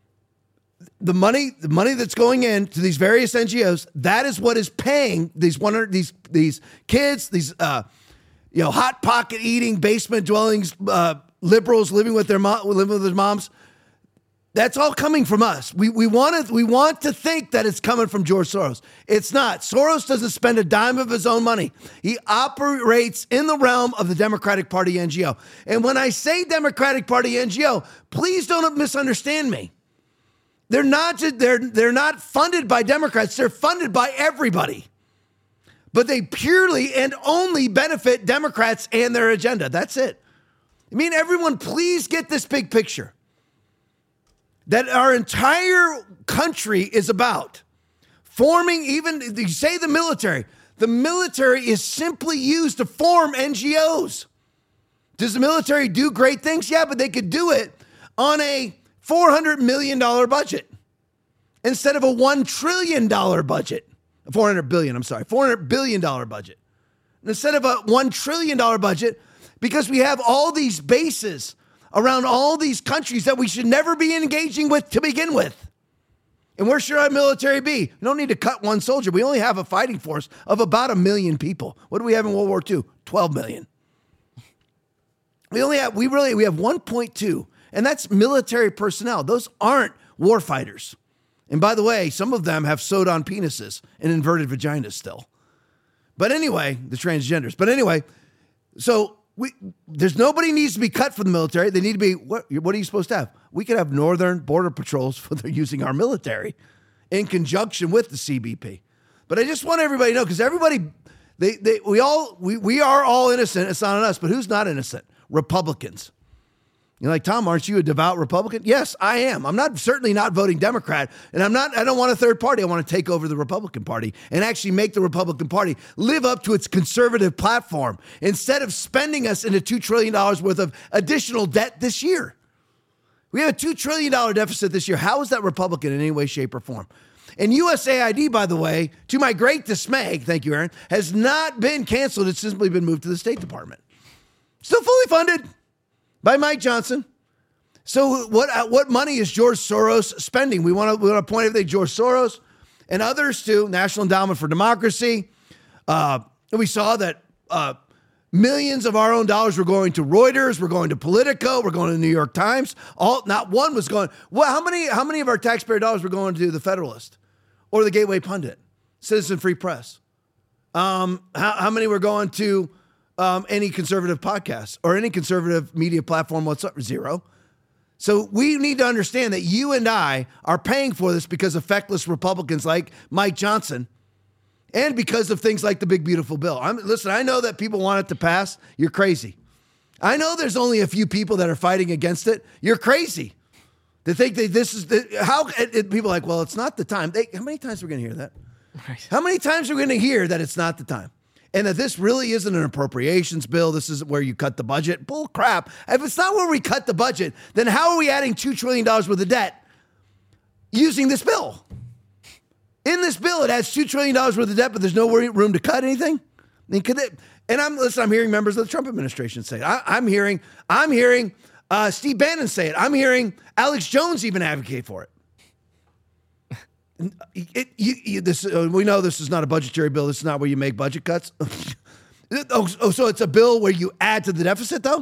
the money, the money that's going in to these various N G Os, that is what is paying these one hundred these these kids, these uh, you know, hot pocket eating, basement dwellings, uh, liberals living with their mom, living with their moms. That's all coming from us. We we want to we want to think that it's coming from George Soros. It's not. Soros doesn't spend a dime of his own money. He operates in the realm of the Democratic Party N G O. And when I say Democratic Party N G O, please don't misunderstand me. They're not just, they're they're not funded by Democrats. They're funded by everybody. But they purely and only benefit Democrats and their agenda. That's it. I mean, everyone, please get this big picture that our entire country is about. Forming, even, you say the military. The military is simply used to form N G Os. Does the military do great things? Yeah, but they could do it on a four hundred million dollars budget instead of a one trillion dollars budget. four hundred billion dollars, I'm sorry, four hundred billion dollars budget. Instead of a one trillion dollars budget, because we have all these bases around all these countries that we should never be engaging with to begin with. And where should our military be? We don't need to cut one soldier. We only have a fighting force of about a million people. What do we have in World War Two? twelve million. We only have, we really, we have one point two. And that's military personnel. Those aren't war fighters. And by the way, some of them have sewed on penises and inverted vaginas still. But anyway, the transgenders. But anyway, so we there's nobody needs to be cut from the military. They need to be, what, what are you supposed to have? We could have Northern Border Patrols for they're using our military in conjunction with the C B P. But I just want everybody to know, because everybody, they they we all we we are all innocent. It's not on us. But who's not innocent? Republicans. You're like, Tom, aren't you a devout Republican? Yes, I am. I'm not certainly not voting Democrat, and I'm not. I don't want a third party. I want to take over the Republican Party and actually make the Republican Party live up to its conservative platform instead of spending us into two trillion dollars worth of additional debt this year. We have a two trillion dollars deficit this year. How is that Republican in any way, shape, or form? And U S A I D, by the way, to my great dismay, thank you, Aaron, has not been canceled. It's simply been moved to the State Department. Still fully funded by Mike Johnson. So what uh, what money is George Soros spending? We want to we want to point everything George Soros and others to National Endowment for Democracy. Uh, we saw that uh, millions of our own dollars were going to Reuters, we're going to Politico, we're going to the New York Times. All not one was going. Well, how many how many of our taxpayer dollars were going to the Federalist or the Gateway Pundit, Citizen Free Press? Um, how, how many were going to Um, any conservative podcast or any conservative media platform whatsoever? Zero. So we need to understand that you and I are paying for this because of feckless Republicans like Mike Johnson and because of things like the Big Beautiful Bill. I'm, listen, I know that people want it to pass. You're crazy. I know there's only a few people that are fighting against it. You're crazy. They think that this is the, how it, it, people are like, well, it's not the time. They, how many times are we going to hear that? Right. How many times are we going to hear that it's not the time? And that this really isn't an appropriations bill. This is where you cut the budget. Bull crap. If it's not where we cut the budget, then how are we adding two trillion dollars worth of debt using this bill? In this bill, it adds two trillion dollars worth of debt, but there's no room to cut anything. I mean, could it, and I'm listen, I'm hearing members of the Trump administration say it. I, I'm hearing, I'm hearing uh, Steve Bannon say it. I'm hearing Alex Jones even advocate for it. It, you, you, this, uh, we know this is not a budgetary bill. This is not where you make budget cuts. oh, oh, so it's a bill where you add to the deficit, though?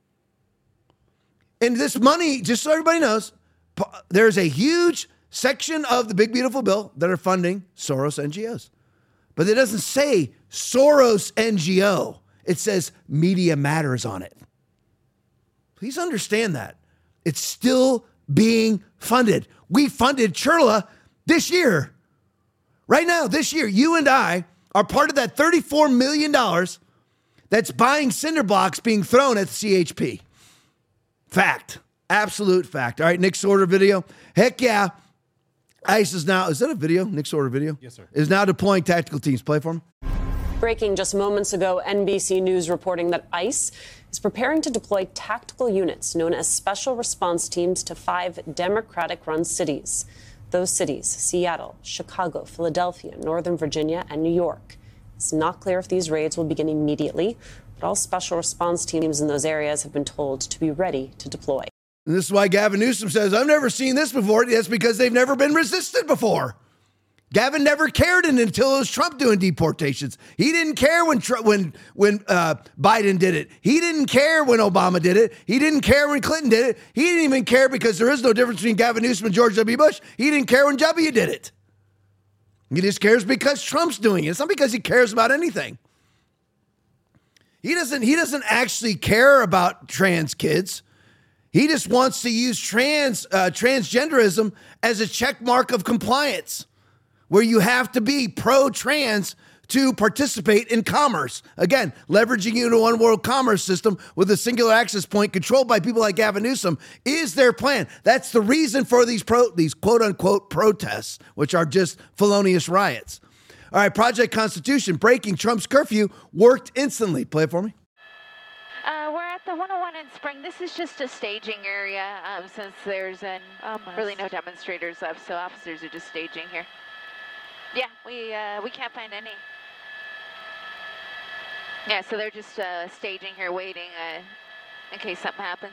And this money, just so everybody knows, there's a huge section of the Big Beautiful Bill that are funding Soros N G Os. But it doesn't say Soros N G O. It says Media Matters on it. Please understand that. It's still being funded. We funded Chirla this year. Right now, this year, you and I are part of that thirty-four million dollars that's buying cinder blocks being thrown at the C H P. Fact. Absolute fact. All right, Nick Sorter video. Heck yeah. ICE is now, is that a video? Nick Sorter video? Yes, sir. Is now deploying tactical teams. Play for him. Breaking just moments ago, N B C News reporting that ICE is preparing to deploy tactical units known as special response teams to five Democratic-run cities. Those cities, Seattle, Chicago, Philadelphia, Northern Virginia, and New York. It's not clear if these raids will begin immediately, but all special response teams in those areas have been told to be ready to deploy. And this is why Gavin Newsom says, I've never seen this before. That's because they've never been resisted before. Gavin never cared until it was Trump doing deportations. He didn't care when when when uh, Biden did it. He didn't care when Obama did it. He didn't care when Clinton did it. He didn't even care because there is no difference between Gavin Newsom and George W. Bush. He didn't care when W did it. He just cares because Trump's doing it. It's not because he cares about anything. He doesn't, he doesn't actually care about trans kids. He just wants to use trans uh, transgenderism as a check mark of compliance, where you have to be pro-trans to participate in commerce. Again, leveraging you into one world commerce system with a singular access point controlled by people like Gavin Newsom is their plan. That's the reason for these pro these quote-unquote protests, which are just felonious riots. All right, Project Constitution, breaking Trump's curfew, worked instantly. Play it for me. Uh, we're at the one oh one in Spring. This is just a staging area um, since there's an, really no demonstrators left, so officers are just staging here. Yeah, we uh, we can't find any. Yeah, so they're just uh, staging here, waiting uh, in case something happens.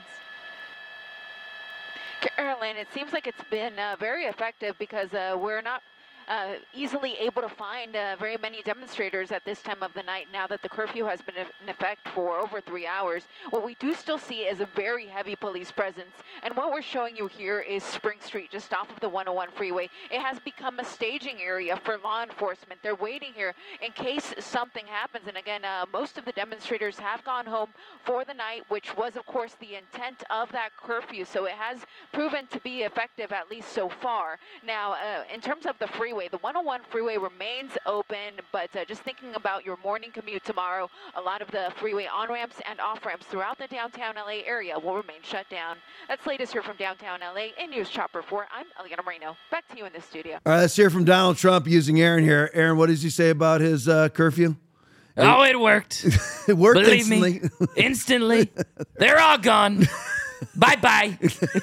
Carolyn, it seems like it's been uh, very effective because uh, we're not uh, easily able to find uh, very many demonstrators at this time of the night now that the curfew has been in effect for over three hours. What we do still see is a very heavy police presence, and what we're showing you here is Spring Street, just off of the one oh one freeway. It has become a staging area for law enforcement. They're waiting here in case something happens, and again, uh, most of the demonstrators have gone home for the night, which was, of course, the intent of that curfew, so it has proven to be effective, at least so far. Now, uh, in terms of the freeway, the one oh one freeway remains open, but uh, just thinking about your morning commute tomorrow, a lot of the freeway on-ramps and off-ramps throughout the downtown L A area will remain shut down. That's latest here from downtown L A in News Chopper four. I'm Eliana Moreno. Back to you in the studio. All right, let's hear from Donald Trump using Aaron here. Aaron, what does he say about his uh, curfew? Oh, it worked. It worked Believe instantly. me, instantly. They're all gone. Bye-bye.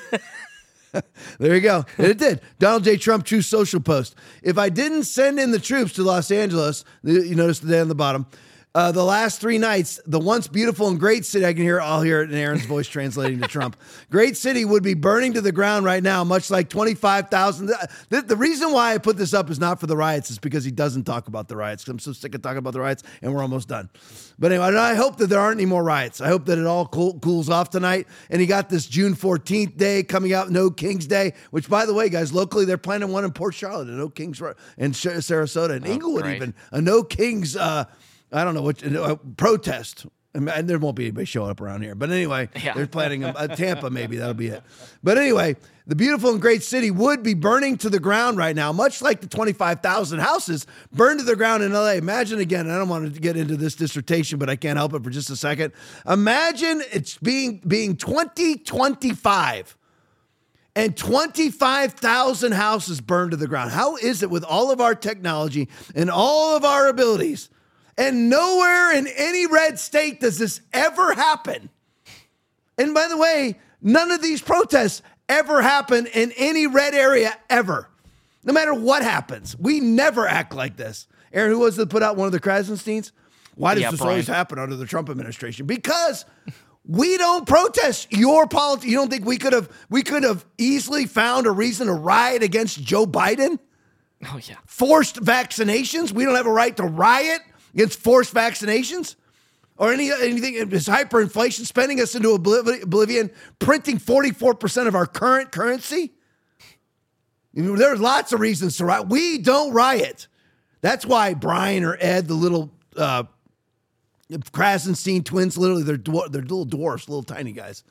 There you go. And it did. Donald J. Trump, True Social post. If I didn't send in the troops to Los Angeles, you notice the day on the bottom, uh, the last three nights, the once beautiful and great city, I can hear, I'll hear it in Aaron's voice translating to Trump. Great city would be burning to the ground right now, much like twenty-five thousand. The, the reason why I put this up is not for the riots, it's because he doesn't talk about the riots. I'm so sick of talking about the riots, and we're almost done. But anyway, I hope that there aren't any more riots. I hope that it all cool, cools off tonight. And he got this June fourteenth day coming out, No Kings Day, which, by the way, guys, locally, they're planning one in Port Charlotte, a No Kings, and Sarasota, and oh, Inglewood great. even, a No Kings, uh, I don't know what, uh, protest. And there won't be anybody showing up around here. But anyway, yeah. They're planning a, a Tampa, maybe. That'll be it. But anyway, the beautiful and great city would be burning to the ground right now, much like the twenty-five thousand houses burned to the ground in L A. Imagine again, I don't want to get into this dissertation, but I can't help it for just a second. Imagine it's being, being twenty twenty-five and twenty-five thousand houses burned to the ground. How is it with all of our technology and all of our abilities, and nowhere in any red state does this ever happen? And by the way, none of these protests ever happen in any red area ever. No matter what happens, we never act like this. Aaron, who was it that put out one of the Krasensteins? Why does yeah, this Brian. always happen under the Trump administration? Because we don't protest your politics. You don't think we could have we could have easily found a reason to riot against Joe Biden? Oh yeah. Forced vaccinations? We don't have a right to riot against forced vaccinations? Or any anything, is hyperinflation spending us into oblivion, printing forty-four percent of our current currency? You know, there's lots of reasons to riot. We don't riot. That's why Brian or Ed, the little uh, Krasenstein twins, literally, they're, dwar- they're little dwarfs, little tiny guys.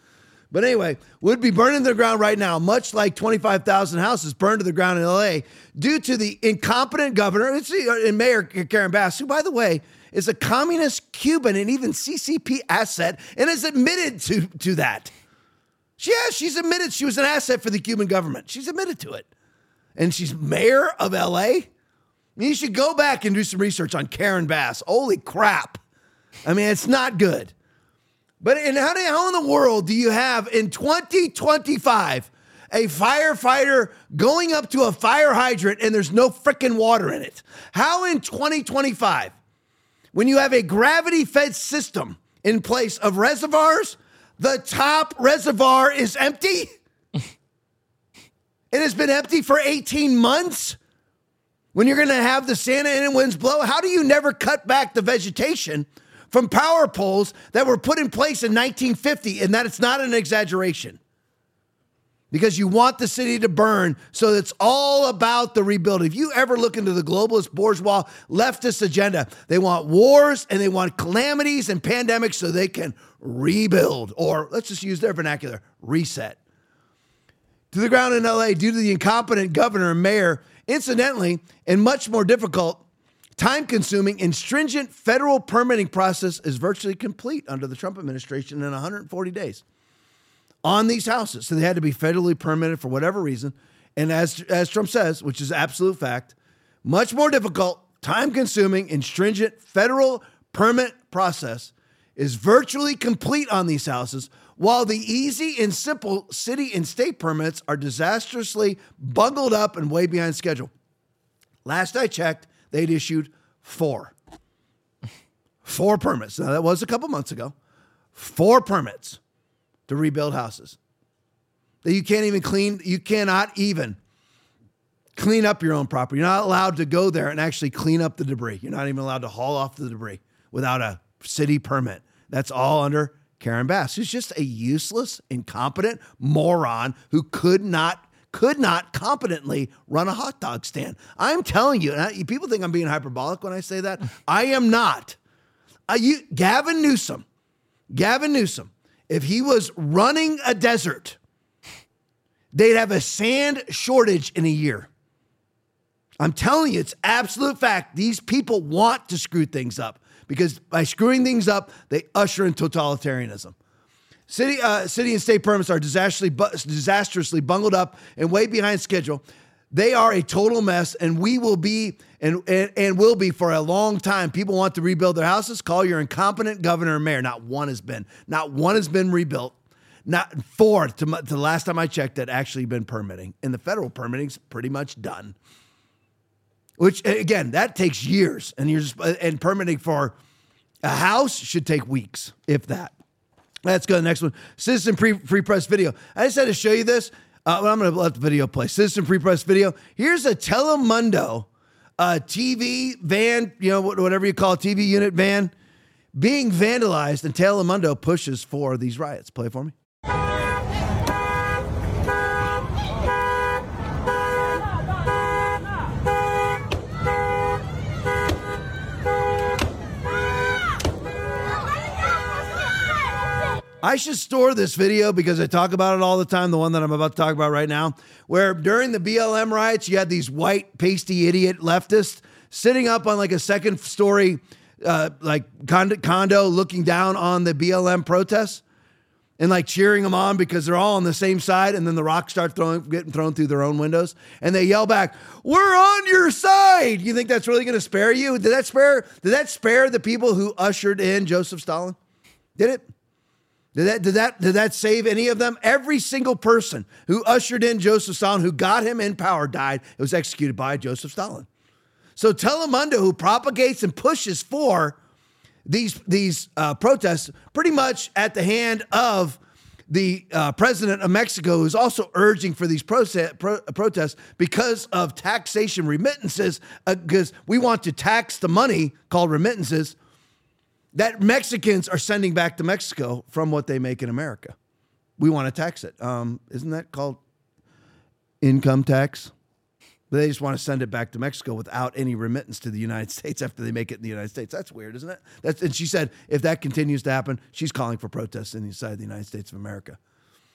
But anyway, would be burning to the ground right now, much like twenty-five thousand houses burned to the ground in L A due to the incompetent governor and Mayor Karen Bass, who, by the way, is a communist Cuban and even C C P asset and has admitted to, to that. Yeah, she's admitted she was an asset for the Cuban government. She's admitted to it. And she's mayor of L A? You should go back and do some research on Karen Bass. Holy crap. I mean, it's not good. But in how, do, how in the world do you have in twenty twenty-five a firefighter going up to a fire hydrant and there's no freaking water in it? How in twenty twenty-five, when you have a gravity-fed system in place of reservoirs, the top reservoir is empty? It has been empty for eighteen months? When you're going to have the Santa Ana winds blow, how do you never cut back the vegetation from power poles that were put in place in nineteen fifty, and that it's not an exaggeration? Because you want the city to burn, so it's all about the rebuilding. If you ever look into the globalist, bourgeois, leftist agenda, they want wars and they want calamities and pandemics so they can rebuild, or let's just use their vernacular, reset. To the ground in L A due to the incompetent governor and mayor, incidentally, and much more difficult, time-consuming and stringent federal permitting process is virtually complete under the Trump administration in one hundred forty days on these houses. So they had to be federally permitted for whatever reason. And as, as Trump says, which is absolute fact, much more difficult, time-consuming, and stringent federal permit process is virtually complete on these houses, while the easy and simple city and state permits are disastrously bungled up and way behind schedule. Last I checked, they'd issued four. Four permits. Now, that was a couple months ago. Four permits to rebuild houses that you can't even clean. You cannot even clean up your own property. You're not allowed to go there and actually clean up the debris. You're not even allowed to haul off the debris without a city permit. That's all under Karen Bass, who's just a useless, incompetent moron who could not could not competently run a hot dog stand. I'm telling you, and I, people think I'm being hyperbolic when I say that. I am not. Uh, you, Gavin Newsom, Gavin Newsom, if he was running a desert, they'd have a sand shortage in a year. I'm telling you, it's absolute fact. These people want to screw things up because by screwing things up, they usher in totalitarianism. City, uh, city and state permits are disastrously, disastrously bungled up and way behind schedule. They are a total mess, and we will be and, and and will be for a long time. People want to rebuild their houses. Call your incompetent governor and mayor. Not one has been. Not one has been rebuilt. Not four to, to the last time I checked that actually been permitting. And the federal permitting's pretty much done. Which again, that takes years, and you're just and permitting for a house should take weeks, if that. Let's go to the next one. Citizen Free, Free Press video. I just had to show you this. Uh, well, I'm going to let the video play. Citizen Free Press video. Here's a Telemundo uh, T V van, you know, whatever you call a T V unit van, being vandalized, and Telemundo pushes for these riots. Play it for me. I should store this video because I talk about it all the time, the one that I'm about to talk about right now, where during the B L M riots, you had these white, pasty, idiot leftists sitting up on like a second story uh, like condo, condo looking down on the B L M protests and like cheering them on because they're all on the same side, and then the rocks start throwing, getting thrown through their own windows, and they yell back, "We're on your side!" You think that's really going to spare you? Did that spare, did that spare the people who ushered in Joseph Stalin? Did it? Did that, did that, did that save any of them? Every single person who ushered in Joseph Stalin, who got him in power, died. It was executed by Joseph Stalin. So Telemundo, who propagates and pushes for these, these uh, protests, pretty much at the hand of the uh, president of Mexico, who's also urging for these proce- pro- protests because of taxation remittances, because uh, we want to tax the money called remittances that Mexicans are sending back to Mexico from what they make in America. We want to tax it. Um, isn't that called income tax? But they just want to send it back to Mexico without any remittance to the United States after they make it in the United States. That's weird, isn't it? That's, and she said if that continues to happen, she's calling for protests inside the United States of America.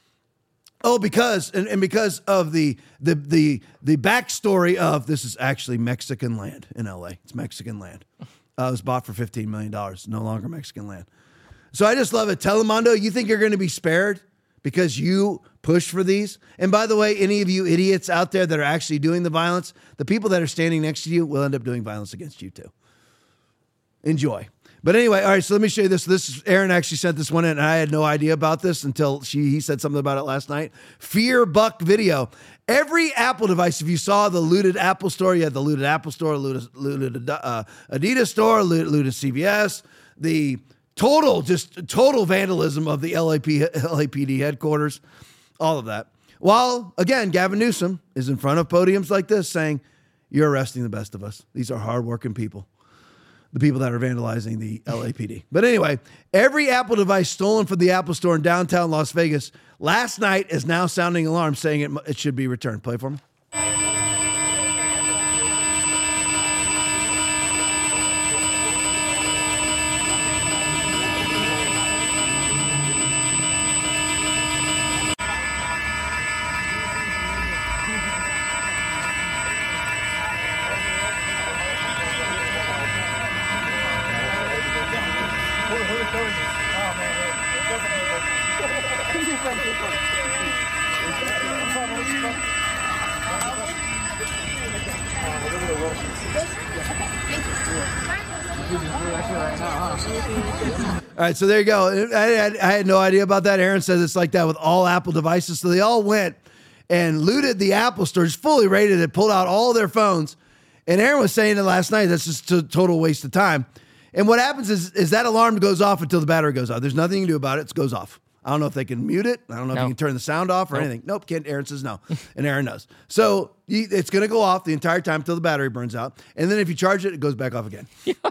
Oh, because and, and because of the the the the backstory of this is actually Mexican land in L A. It's Mexican land. Uh, it was bought for fifteen million dollars. No longer Mexican land. So I just love it. Telemundo, you think you're going to be spared because you push for these? And by the way, any of you idiots out there that are actually doing the violence, the people that are standing next to you will end up doing violence against you too. Enjoy. But anyway, all right, so let me show you this. This is, Aaron actually sent this one in, and I had no idea about this until she he said something about it last night. Fear Buck video. Every Apple device, if you saw the looted Apple store, you had the looted Apple store, looted, looted uh, Adidas store, looted, looted C V S, the total, just total vandalism of the L A P, L A P D headquarters, all of that. While, again, Gavin Newsom is in front of podiums like this saying, you're arresting the best of us. These are hardworking people. The people that are vandalizing the L A P D. But anyway, every Apple device stolen from the Apple store in downtown Las Vegas last night is now sounding alarm saying it, it should be returned. Play for me. All right, so there you go. I had, I had no idea about that. Aaron says it's like that with all Apple devices. So they all went and looted the Apple store, just fully raided it, pulled out all their phones. And Aaron was saying it last night. That's just a total waste of time. And what happens is, is that alarm goes off until the battery goes out. There's nothing you can do about it. It goes off. I don't know if they can mute it. I don't know No. if you can turn the sound off or Nope. anything. Nope, can't. Aaron says no. And Aaron knows. So you, it's going to go off the entire time until the battery burns out. And then if you charge it, it goes back off again.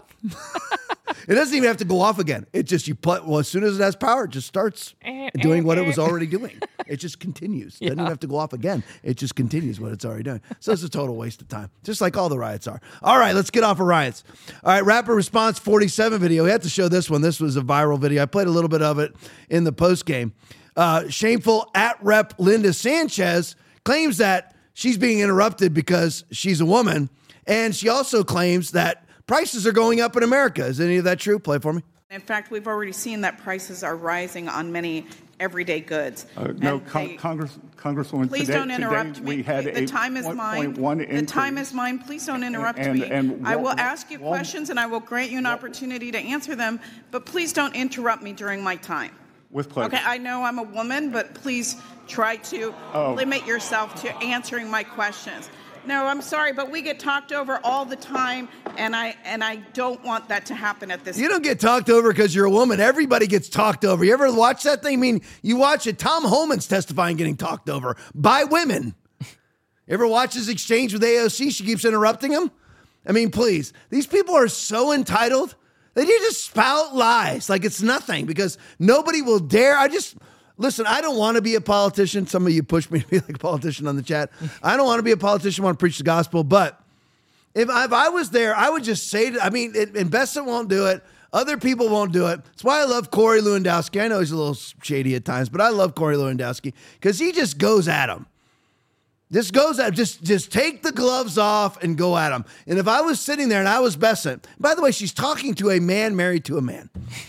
It doesn't even have to go off again. It just, you put, well, as soon as it has power, it just starts doing what it was already doing. It just continues. It doesn't even have to go off again. It just continues what it's already doing. So it's a total waste of time, just like all the riots are. All right, let's get off of riots. All right, Rapper Response forty-seven video. We had to show this one. This was a viral video. I played a little bit of it in the post game. Uh, shameful at Rep Linda Sanchez claims that she's being interrupted because she's a woman. And she also claims that prices are going up in America. Is any of that true? Play for me. In fact, we've already seen that prices are rising on many everyday goods. Uh, no, And Con- they- Congress, Congresswoman, Please today, don't interrupt today me. we had the a time is mine. one The time is mine. Please don't interrupt And- me. and I will Wal- ask you Wal- questions and I will grant you an opportunity to answer them, but please don't interrupt me during my time. With pleasure. Okay, I know I'm a woman, but please try to Oh. limit yourself to answering my questions. No, I'm sorry, but we get talked over all the time, and I and I don't want that to happen at this. You don't get talked over because you're a woman. Everybody gets talked over. You ever watch that thing? I mean, you watch it. Tom Homan's testifying getting talked over by women. You ever watch his exchange with A O C? She keeps interrupting him. I mean, please. These people are so entitled. They just spout lies like it's nothing because nobody will dare. I just... Listen, I don't want to be a politician. Some of you push me to be like a politician on the chat. I don't want to be a politician. I want to preach the gospel. But if I, if I was there, I would just say, to, I mean, it, and Bessent won't do it. Other people won't do it. That's why I love Corey Lewandowski. I know he's a little shady at times, but I love Corey Lewandowski because he just goes at him. Just goes at him. Just, just take the gloves off and go at him. And if I was sitting there and I was Bessent, by the way, she's talking to a man married to a man.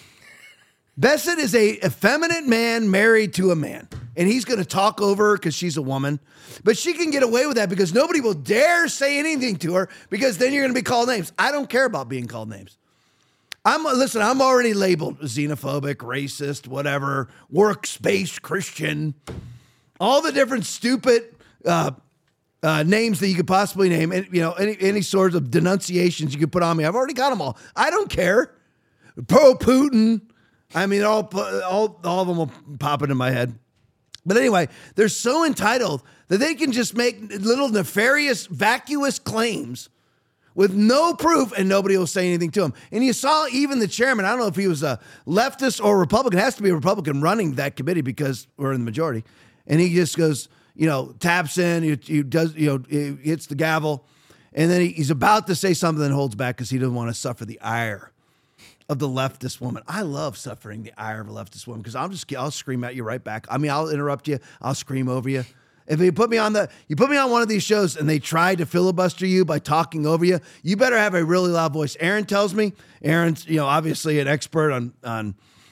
Bessent is a effeminate man married to a man, and he's going to talk over her because she's a woman. But she can get away with that because nobody will dare say anything to her because then you're going to be called names. I don't care about being called names. I'm listen, I'm already labeled xenophobic, racist, whatever, workspace Christian, all the different stupid uh, uh, names that you could possibly name, and you know, any any sorts of denunciations you could put on me. I've already got them all. I don't care. Pro Putin. I mean, all, all, all of them will pop into my head. But anyway, they're so entitled that they can just make little nefarious, vacuous claims with no proof and nobody will say anything to them. And you saw even the chairman, I don't know if he was a leftist or Republican, it has to be a Republican running that committee because we're in the majority. And he just goes, you know, taps in, he, he does, you know, he hits the gavel. And then he, he's about to say something and holds back because he doesn't want to suffer the ire of the leftist woman. I love suffering the ire of a leftist woman because I'll just I'll scream at you right back. I mean, I'll interrupt you. I'll scream over you. If you put me on the you put me on one of these shows and they try to filibuster you by talking over you, you better have a really loud voice. Aaron tells me. Aaron's, you know, obviously an expert on on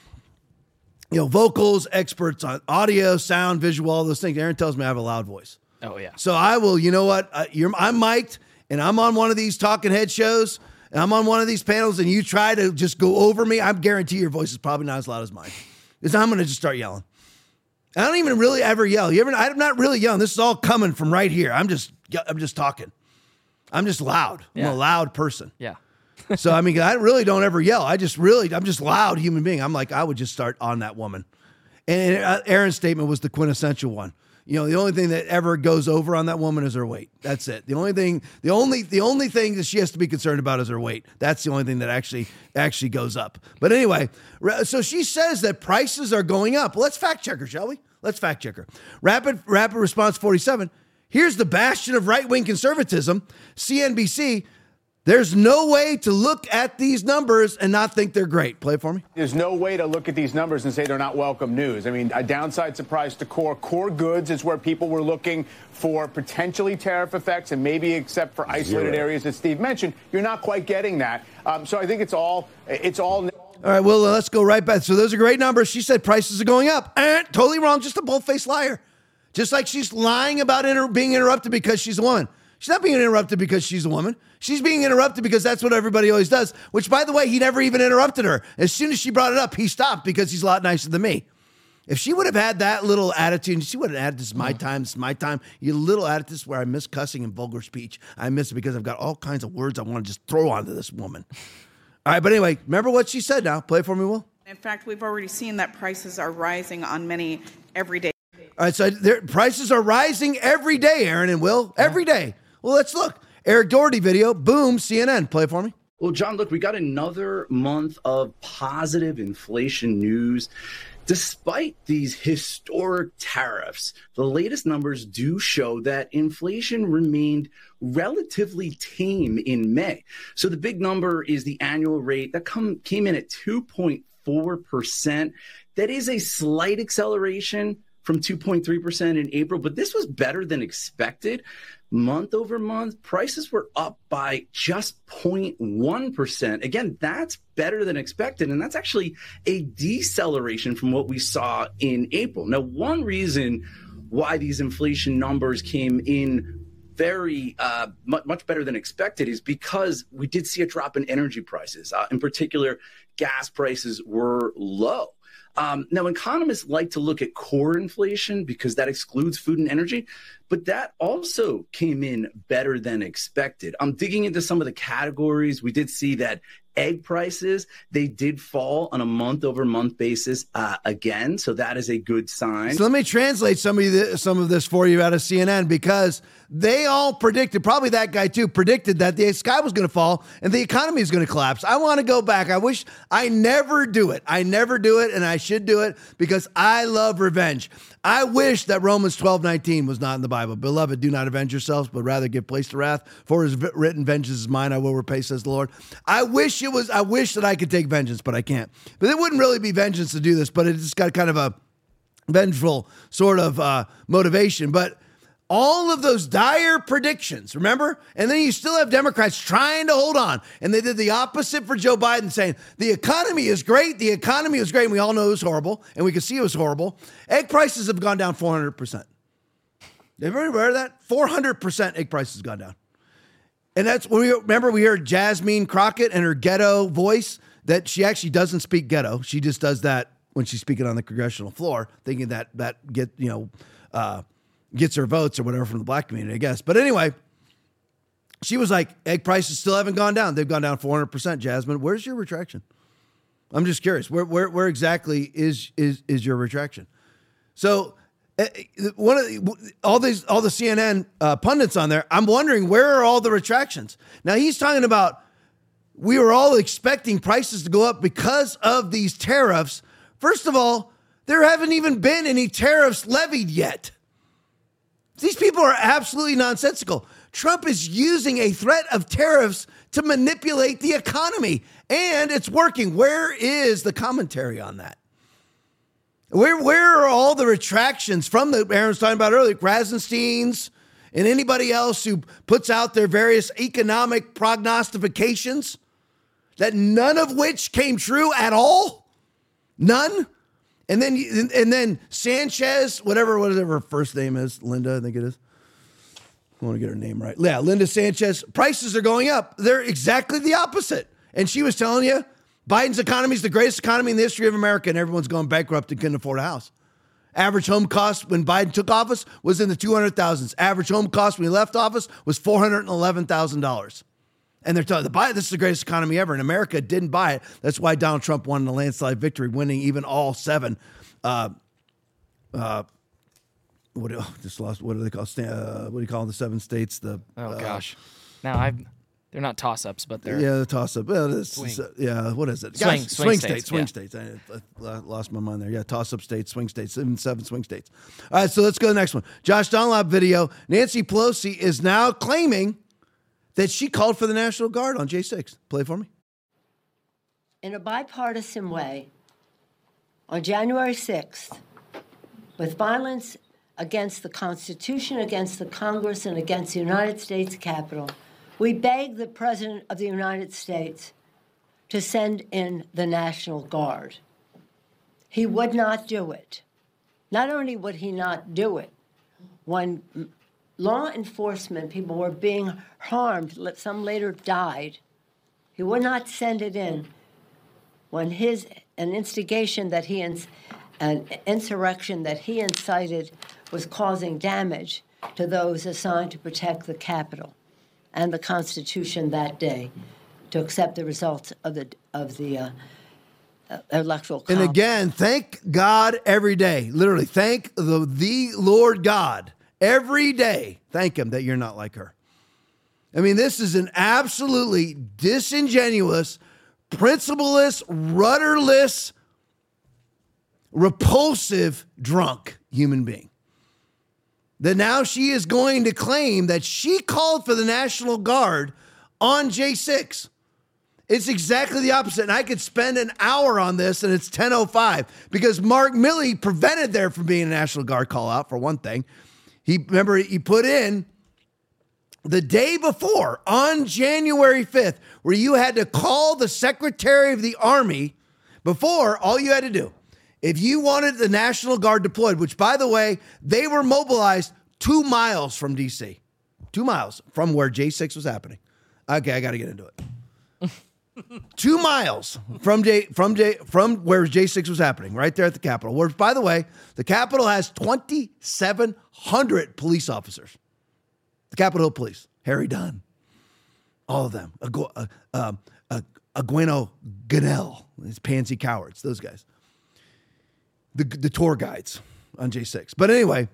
you know vocals, experts on audio, sound, visual, all those things. Aaron tells me I have a loud voice. Oh yeah. So I will. You know what? Uh, you're I'm mic'd and I'm on one of these talking head shows. And I'm on one of these panels and you try to just go over me, I guarantee your voice is probably not as loud as mine. Because I'm going to just start yelling. I don't even really ever yell. You ever? I'm not really yelling. This is all coming from right here. I'm just, I'm just talking. I'm just loud. Yeah. I'm a loud person. Yeah. So, I mean, I really don't ever yell. I just really, I'm just loud human being. I'm like, I would just start on that woman. And Aaron's statement was the quintessential one. You know, the only thing that ever goes over on that woman is her weight. That's it. The only thing, the only, the only thing that she has to be concerned about is her weight. That's the only thing that actually, actually goes up. But anyway, so she says that prices are going up. Well, let's fact check her, shall we? Let's fact check her. Rapid, rapid response forty-seven. Here's the bastion of right-wing conservatism. C N B C. There's no way to look at these numbers and not think they're great. Play it for me. There's no way to look at these numbers and say they're not welcome news. I mean, a downside surprise to core. Core goods is where people were looking for potentially tariff effects and maybe except for isolated Zero. areas that Steve mentioned. You're not quite getting that. Um, so I think it's all, it's all. All right, well, uh, let's go right back. So those are great numbers. She said prices are going up. Eh, totally wrong. Just a bold-faced liar. Just like she's lying about inter- being interrupted because she's a woman. She's not being interrupted because she's a woman. She's being interrupted because that's what everybody always does, which, by the way, he never even interrupted her. As soon as she brought it up, he stopped because he's a lot nicer than me. If she would have had that little attitude, she would have added, this is my time, this is my time. You little attitude where I miss cussing and vulgar speech. I miss it because I've got all kinds of words I want to just throw onto this woman. All right, but anyway, remember what she said now. Play it for me, Will. In fact, we've already seen that prices are rising on many everyday. All right, so their prices are rising every day, Aaron and Will, every day. Well, let's look. Eric Doherty video, boom, C N N. Play it for me. Well, John, look, we got another month of positive inflation news. Despite these historic tariffs, the latest numbers do show that inflation remained relatively tame in May. So the big number is the annual rate that come, came in at two point four percent. That is a slight acceleration from two point three percent in April, but this was better than expected. Month over month, prices were up by just zero point one percent. Again, that's better than expected, and that's actually a deceleration from what we saw in April. Now, one reason why these inflation numbers came in very uh, much, much better than expected is because we did see a drop in energy prices. Uh, in particular, gas prices were low. Um, now, economists like to look at core inflation because that excludes food and energy, but that also came in better than expected. I'm digging into some of the categories. We did see that egg prices, they did fall on a month-over-month basis uh, again, so that is a good sign. So let me translate some of this, some of this for you out of C N N, because they all predicted, probably that guy too, predicted that the sky was going to fall and the economy is going to collapse. I want to go back. I wish I never do it. I never do it, and I should do it because I love revenge. I wish that Romans twelve nineteen was not in the Bible. Beloved, do not avenge yourselves, but rather give place to wrath. For it is written, vengeance is mine, I will repay, says the Lord. I wish it was, I wish that I could take vengeance, but I can't. But it wouldn't really be vengeance to do this, but it's got kind of a vengeful sort of uh, motivation. But all of those dire predictions, remember? And then you still have Democrats trying to hold on. And they did the opposite for Joe Biden, saying the economy is great. The economy is great. And we all know it was horrible. And we can see it was horrible. Egg prices have gone down four hundred percent. Everybody aware of that? four hundred percent egg prices gone down. And that's when we remember we heard Jasmine Crockett and her ghetto voice that she actually doesn't speak ghetto. She just does that when she's speaking on the congressional floor, thinking that that get, you know, uh, gets her votes or whatever from the black community, I guess. But anyway, she was like, egg prices still haven't gone down. They've gone down four hundred percent. Jasmine, where's your retraction? I'm just curious. Where where where exactly is is is your retraction? So uh, one of the, all these all the C N N uh, pundits on there, I'm wondering, where are all the retractions? Now he's talking about we were all expecting prices to go up because of these tariffs. First of all, there haven't even been any tariffs levied yet. These people are absolutely nonsensical. Trump is using a threat of tariffs to manipulate the economy, and it's working. Where is the commentary on that? Where where are all the retractions from the Aaron was talking about earlier, Krasensteins and anybody else who puts out their various economic prognostications, that none of which came true at all? None? And then and then Sanchez, whatever, whatever her first name is, Linda, I think it is. I want to get her name right. Yeah, Linda Sanchez. Prices are going up. They're exactly the opposite. And she was telling you, Biden's economy is the greatest economy in the history of America, and everyone's going bankrupt and couldn't afford a house. Average home cost when Biden took office was in the two hundred thousands. Average home cost when he left office was four hundred eleven thousand dollars. And they're telling the buy this is the greatest economy ever, and America didn't buy it. That's why Donald Trump won a landslide victory, winning even all seven. Uh, uh, what do, oh, just lost? What do they call? Uh, what do you call the seven states? The oh uh, gosh, now I've they're not toss ups, but they're yeah, the toss up. Well, this, swing. Uh, yeah, what is it? Swing, Guys, swing, swing states, states, swing yeah. states. I, I lost my mind there. Yeah, toss up states, swing states, seven, seven swing states. All right, so let's go to the next one. Josh Dunlap video. Nancy Pelosi is now claiming that she called for the National Guard on J six. Play for me. In a bipartisan way, on January sixth, with violence against the Constitution, against the Congress, and against the United States Capitol, we begged the President of the United States to send in the National Guard. He would not do it. Not only would he not do it, when law enforcement people were being harmed, some later died, he would not send it in when his an instigation that he ins, an insurrection that he incited was causing damage to those assigned to protect the Capitol and the Constitution that day, to accept the results of the of the uh, uh, electoral college. And again, thank God every day. Literally, thank the the Lord God every day. Thank him that you're not like her. I mean, this is an absolutely disingenuous, principleless, rudderless, repulsive, drunk human being. That now she is going to claim that she called for the National Guard on J six. It's exactly the opposite. And I could spend an hour on this, and it's ten oh five, because Mark Milley prevented there from being a National Guard call out, for one thing. He, remember, he put in the day before, on January fifth, where you had to call the Secretary of the Army. Before, all you had to do, if you wanted the National Guard deployed, which, by the way, they were mobilized two miles from D C, two miles from where J six was happening. Okay, I got to get into it. Two miles from J from J from where J six was happening, right there at the Capitol. Where, by the way, the Capitol has twenty-seven hundred police officers. The Capitol Police, Harry Dunn, all of them. Agu- uh, um, uh, Agueno Ganell, his pansy cowards, those guys. The, the tour guides on J six. But anyway,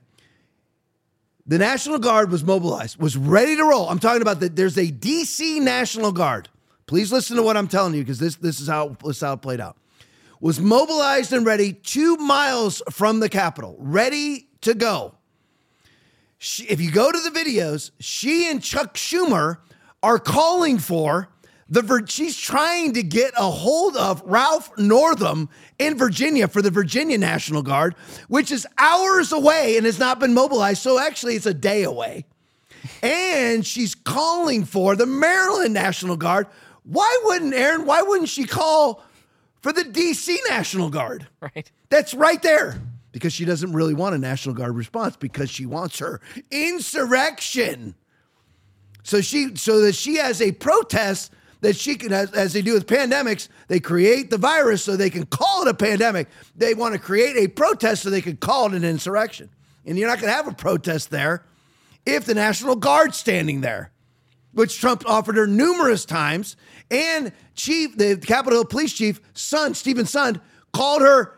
the National Guard was mobilized, was ready to roll. I'm talking about that. There's a D C National Guard. Please listen to what I'm telling you, because this, this is how this is how it played out. Was mobilized and ready two miles from the Capitol, ready to go. She, if you go to the videos, she and Chuck Schumer are calling for the, she's trying to get a hold of Ralph Northam in Virginia for the Virginia National Guard, which is hours away and has not been mobilized. So actually it's a day away. And she's calling for the Maryland National Guard. Why wouldn't Aaron, why wouldn't she call for the D C National Guard? Right. That's right there. Because she doesn't really want a National Guard response, because she wants her insurrection. So she, so that she has a protest that she can, as, as they do with pandemics, they create the virus so they can call it a pandemic. They want to create a protest so they can call it an insurrection. And you're not going to have a protest there if the National Guard's standing there, which Trump offered her numerous times. And chief, the Capitol Hill Police Chief, son, Stephen Sund, called her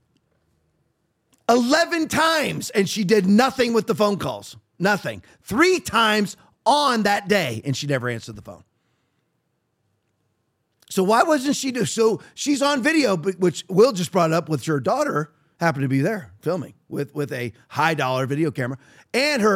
eleven times, and she did nothing with the phone calls. Nothing. Three times on that day, and she never answered the phone. So why wasn't she do? So she's on video, which Will just brought up, with her daughter happened to be there filming with, with a high dollar video camera, and her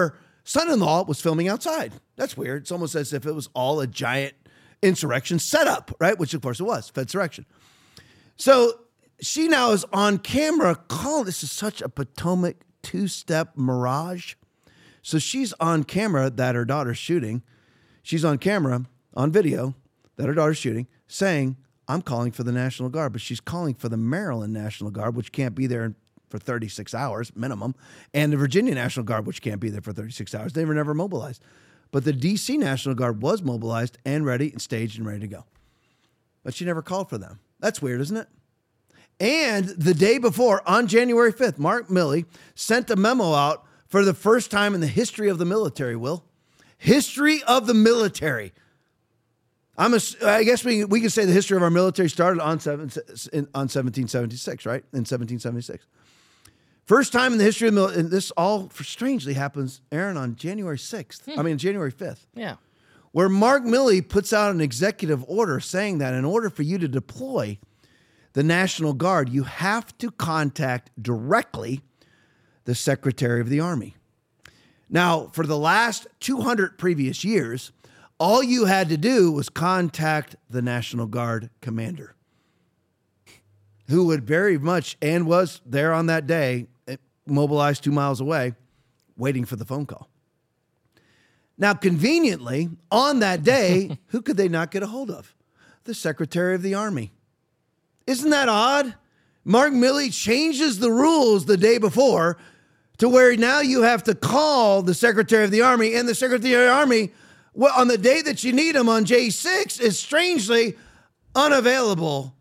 son-in-law was filming outside. That's weird. It's almost as if it was all a giant insurrection setup, right? Which, of course, it was, Fedsurrection. So she now is on camera calling. This is such a Potomac two-step mirage. So she's on camera that her daughter's shooting. She's on camera, on video, that her daughter's shooting, saying, I'm calling for the National Guard. But she's calling for the Maryland National Guard, which can't be there for thirty-six hours minimum, and the Virginia National Guard, which can't be there for thirty-six hours. They were never mobilized. But the D C National Guard was mobilized and ready and staged and ready to go. But she never called for them. That's weird, isn't it? And the day before, on January fifth, Mark Milley sent a memo out for the first time in the history of the military, Will. History of the military. I'm a, I guess we, we can say the history of our military started on, seven, on seventeen seventy-six, right? In seventeen seventy-six. First time in the history of the military, and this all strangely happens, Aaron, on January sixth. Hmm. I mean, January fifth. Yeah. Where Mark Milley puts out an executive order saying that in order for you to deploy the National Guard, you have to contact directly the Secretary of the Army. Now, for the last two hundred previous years, all you had to do was contact the National Guard commander, who would very much, and was there on that day, mobilized two miles away, waiting for the phone call. Now, conveniently, on that day, who could they not get a hold of? The Secretary of the Army. Isn't that odd? Mark Milley changes the rules the day before to where now you have to call the Secretary of the Army, and the Secretary of the Army, well, on the day that you need him on J six, is strangely unavailable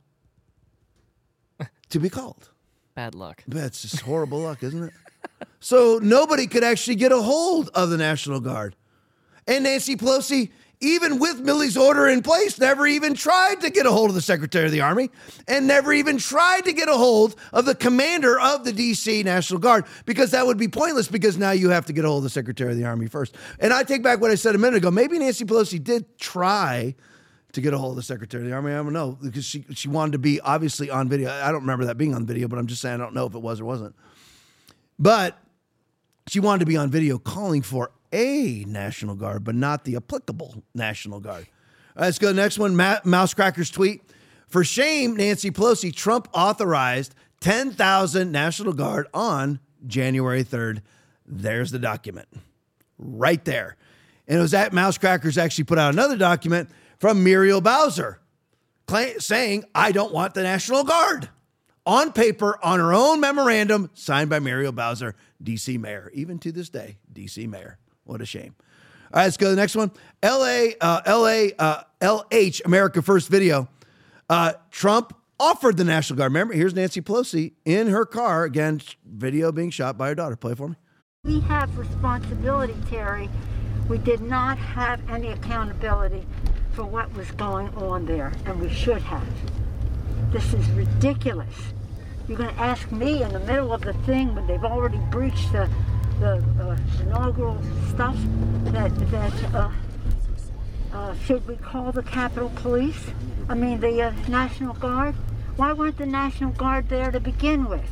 to be called. Bad luck. That's just horrible luck, isn't it? So nobody could actually get a hold of the National Guard. And Nancy Pelosi, even with Milley's order in place, never even tried to get a hold of the Secretary of the Army and never even tried to get a hold of the commander of the D C National Guard, because that would be pointless, because now you have to get a hold of the Secretary of the Army first. And I take back what I said a minute ago. Maybe Nancy Pelosi did try to get a hold of the Secretary of the Army. I don't know, because she, she wanted to be obviously on video. I don't remember that being on video, but I'm just saying I don't know if it was or wasn't. But she wanted to be on video calling for a National Guard, but not the applicable National Guard. All right, let's go to the next one. Ma- Mousecracker's tweet. For shame, Nancy Pelosi, Trump authorized ten thousand National Guard on January third. There's the document right there. And it was that Mousecrackers actually put out another document from Muriel Bowser claim, saying, I don't want the National Guard. On paper, on her own memorandum, signed by Muriel Bowser, D C mayor. Even to this day, D C mayor. What a shame. All right, let's go to the next one. L A, uh, L A, uh, L H, America First video. Uh, Trump offered the National Guard. Remember, here's Nancy Pelosi in her car. Again, video being shot by her daughter. Play it for me. We have responsibility, Terry. We did not have any accountability for what was going on there, and we should have. This is ridiculous. You're going to ask me in the middle of the thing when they've already breached the, the uh, inaugural stuff that, that uh, uh, should we call the Capitol Police? I mean, the uh, National Guard? Why weren't the National Guard there to begin with?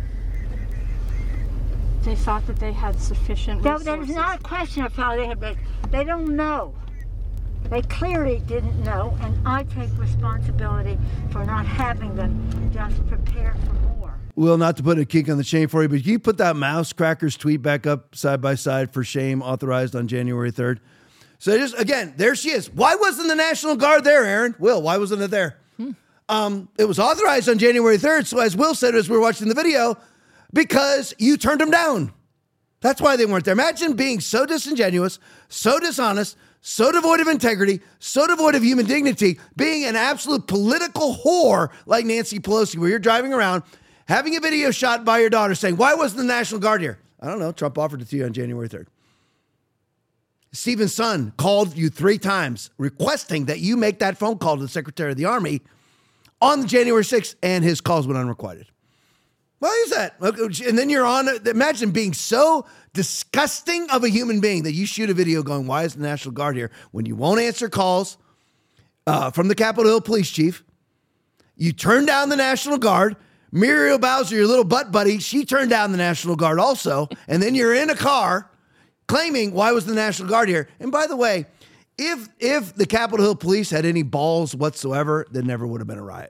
They thought that they had sufficient resources. That is not a question of how they had been. They don't know. They clearly didn't know, and I take responsibility for not having them just prepare for more. Well, not to put a kink on the chain for you, but can you put that Mousecrackers tweet back up side by side for shame, authorized on January third? So just, again, there she is. Why wasn't the National Guard there, Aaron? Will, why wasn't it there? Hmm. Um, it was authorized on January third, so as Will said as we were watching the video, because you turned them down. That's why they weren't there. Imagine being so disingenuous, so dishonest, so devoid of integrity, so devoid of human dignity, being an absolute political whore like Nancy Pelosi, where you're driving around, having a video shot by your daughter saying, why wasn't the National Guard here? I don't know. Trump offered it to you on January third. Stephen Son called you three times requesting that you make that phone call to the Secretary of the Army on January sixth, and his calls went unrequited. Why is that? And then you're on, imagine being so disgusting of a human being that you shoot a video going, why is the National Guard here? When you won't answer calls uh, from the Capitol Hill police chief. You turn down the National Guard. Muriel Bowser, your little butt buddy, she turned down the National Guard also. And then you're in a car claiming, why was the National Guard here? And by the way, if if the Capitol Hill police had any balls whatsoever, there never would have been a riot.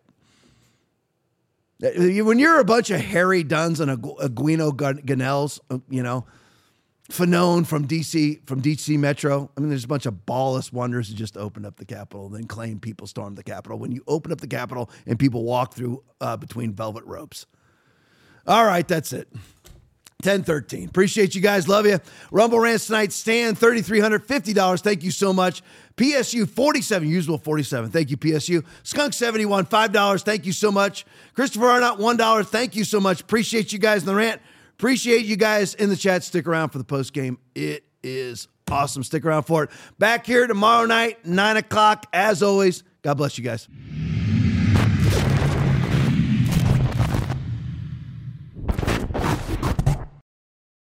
When you're a bunch of Harry Dunns and Aguino Ganells, you know, Fanone from D C, from D C Metro, I mean, there's a bunch of ballless wonders who just opened up the Capitol and then claim people stormed the Capitol. When you open up the Capitol and people walk through uh, between velvet ropes. All right, that's it. ten thirteen. Appreciate you guys. Love you. Rumble Rants tonight. Stan, three thousand three hundred fifty dollars. Thank you so much. P S U, forty-seven. Usual, forty-seven. Thank you, P S U. Skunk, seventy-one. five dollars. Thank you so much. Christopher Arnott, one dollar. Thank you so much. Appreciate you guys in the rant. Appreciate you guys in the chat. Stick around for the post game. It is awesome. Stick around for it. Back here tomorrow night, nine o'clock. As always, God bless you guys.